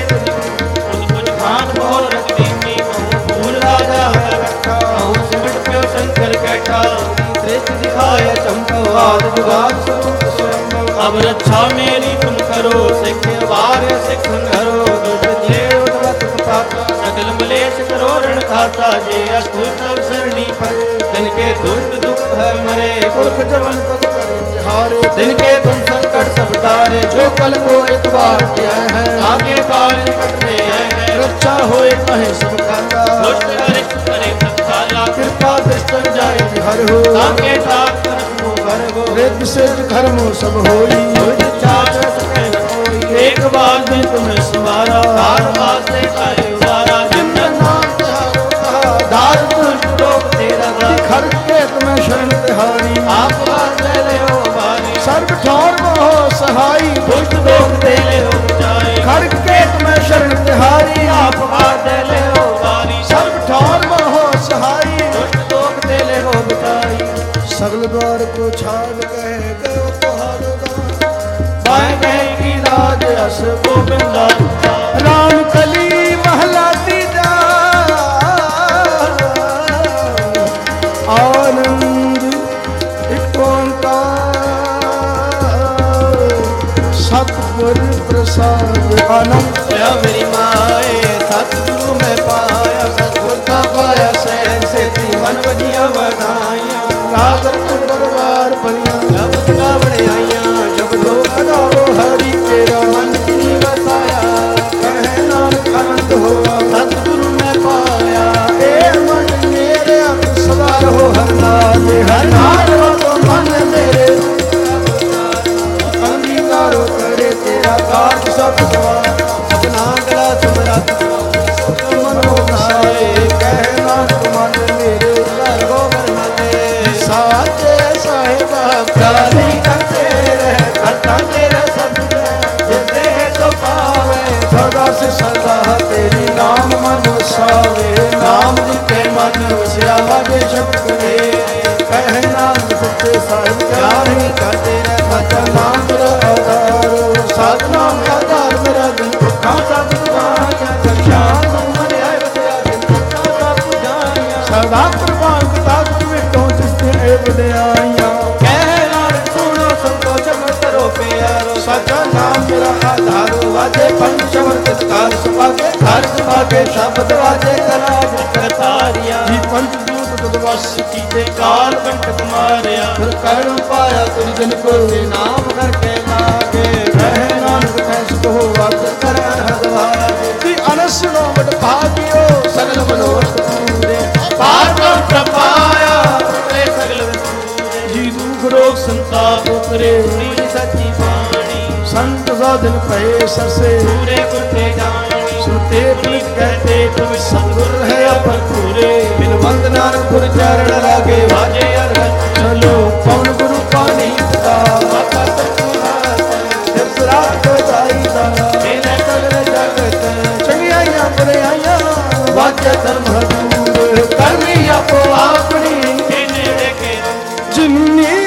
कुछ कुछ खान मोर रख दीनी फूल राजा है रखा सिमट प्यो शंकर कैठा श्रेष्ठ दिखाए चंपो आद जुगाद स्वरूप स्वयं अब रक्षा मेरी तुम करो सिख वार सिख करो दुष्ट जे उठवत पाता सकल मलेश करो रण खाता जे अस्तु तव सरणी पर जिनके दुष्ट दुख है मरे पुरख जवन पद करे हारे दिन के तुम संकट सब तारे जो कल को एक बार किया है आगे काल निकट में है रक्षा होए कहे सब काला दुष्ट अरिष्ट करे सब काला कृपा दृष्टन जाए हर हो आगे ताक करमो भर हो वेद से धर्म सब होई बुझ चार सके न कोई एक बार में तुम्हें सुमारा तार वास्ते काहे उबारा जिंदा नाम चारो कहा दार दुष्ट लोग तेरा दार खर के तुम्हें शरण तिहारी आप बात ले ले हो बारी सर्व ठौर मोह सहाई दुष्ट लोग दे ले हो जाए खर के तुम्हें शरण तिहारी आप बात ले ले हो बारी सर्व ठौर मोह सहाई दुष्ट लोग दे ले हो बिताई सगल द्वार को छाड़ कहे गयो तुहार बाएं गए की राज अस गोविंदा राम कली महला तीजा आनंद एक ओंकार सतगुर प्रसाद आनंद या मेरी माए सतगुरु में पाया सतगुर का पाया सैन से मन बजिया बनाया राग दरबार बनिया जब का बड़े आइया जब लोग गाओ हरि तेरा मन की बसाया कहे नानक आनंद होगा सतगुरु में पाया ए मन मेरे अंग सदा रहो हर नाम हर नाम तो मन मेरे अंगीकारो करे तेरा कार्य सब सवार अपना गला तुमरा मन हो कहे नानक ਵਸਾਵੇ ਨਾਮ ਜੀ ਕੇ ਮਨ ਵਸਿਆ ਵਾਜੇ ਸ਼ਬਦ ਦੇ ਕਹਿ ਨਾਨਕ ਸੱਚੇ ਸਾਹਿਬ ਕਿਆ ਨਹੀਂ ਕਰਦੇ ਰਹਿ ਸਾਚਾ ਨਾਮ ਮੇਰਾ ਆਧਾਰ ਸਤਨਾਮ ਆਧਾਰ ਮੇਰਾ ਦਿਨ ਦੁੱਖਾਂ ਸਭ ਦੁਆਈਆਂ ਜਗਿਆਨ ਨੂੰ ਮਨਿਆ ਵਸਿਆ ਦਿਨ ਦੁੱਖਾਂ ਸਭ ਪੁਜਾਈਆਂ ਸਦਾ ਕੁਰਬਾਨ ਕੀਤਾ ਗੁਰ ਵਿਟੋਂ ਜਿਸ ਤੇ ਇਹ ਵਡਿਆਈਆਂ ਕਹਿ ਨਾਨਕ ਸੁਣੋ ਸੰਤੋ ਜਮਨ ਕਰੋ ਪਿਆਰੋ ਸਾਚਾ ਨਾਮ ਮੇਰਾ ਆਧਾਰ ਵਾਜੇ ਪੰਜ ਸ਼ਬਦ ਤਤਕਾਲ ਸੁਭਾਗੇ ਹਰ ਸੁਭਾਗੇ ਸ਼ਬਦ ਵਾਜੇ ਕਰਾਜ ਕਰਤਾਰਿਆ ਜੀ ਪੰਜ ਦੂਤ ਤੁਧ ਵਸ ਕੀਤੇ ਕਾਲ ਕੰਟਕ ਮਾਰਿਆ ਫਿਰ ਕਰਮ ਪਾਇਆ ਤੁਰ ਜਨ ਕੋ ਨਾਮ ਕਰਕੇ ਲਾਗੇ ਰਹਿ ਨਾਨਕ ਤੈਸ ਕੋ ਵਸ ਕਰ ਹਦਵਾਰੇ ਜੀ ਅਨਸ ਨੋ ਵਡ ਭਾਗਿਓ ਸਗਲ ਮਨੋਰਥ ਪੂਰੇ ਪਾਰ ਬ੍ਰਹਮ ਪ੍ਰਪਾਇਆ ਤੇ ਸਗਲ ਪੂਰੇ ਜੀ ਦੁਖ ਰੋਗ ਸੰਤਾਪ ਉਤਰੇ ਉਨੀ ਸੱਚੀ ਬਾਣੀ ਸੰਤ ਸਾਧਨ ਭਏ ਸਰਸੇ ਪੂਰੇ ਗੁਰਤੇ ਜਾਣੀ ਸੁਤੇ ਪੁਲਿਤ ਕਹਤੇ ਤੁਮ ਸੰਗੁਰ ਹੈ ਅਪਰ ਪੂਰੇ ਬਿਨ ਬੰਦ ਨਾਨਕ ਗੁਰ ਚਰਨ ਲਾਗੇ ਵਾਜੇ ਅਰਹਤ ਚਲੋ ਪਵਨ ਗੁਰੂ ਪਾਣੀ ਪਿਤਾ ਮਾਤਾ ਤਤੁਹਾਰ ਜਿਸ ਰਾਤ ਜਾਈ ਦਾ ਇਹਨੇ ਸਗਲ ਜਗਤ ਚੰਗਿਆਈਆਂ ਬੁਰਾਈਆਂ ਵਾਜੇ ਧਰਮ ਹਦੂਰ ਕਰਮੀ ਆਪੋ ਆਪਣੀ ਇਹਨੇ ਦੇਖੇ ਜਿਨੀ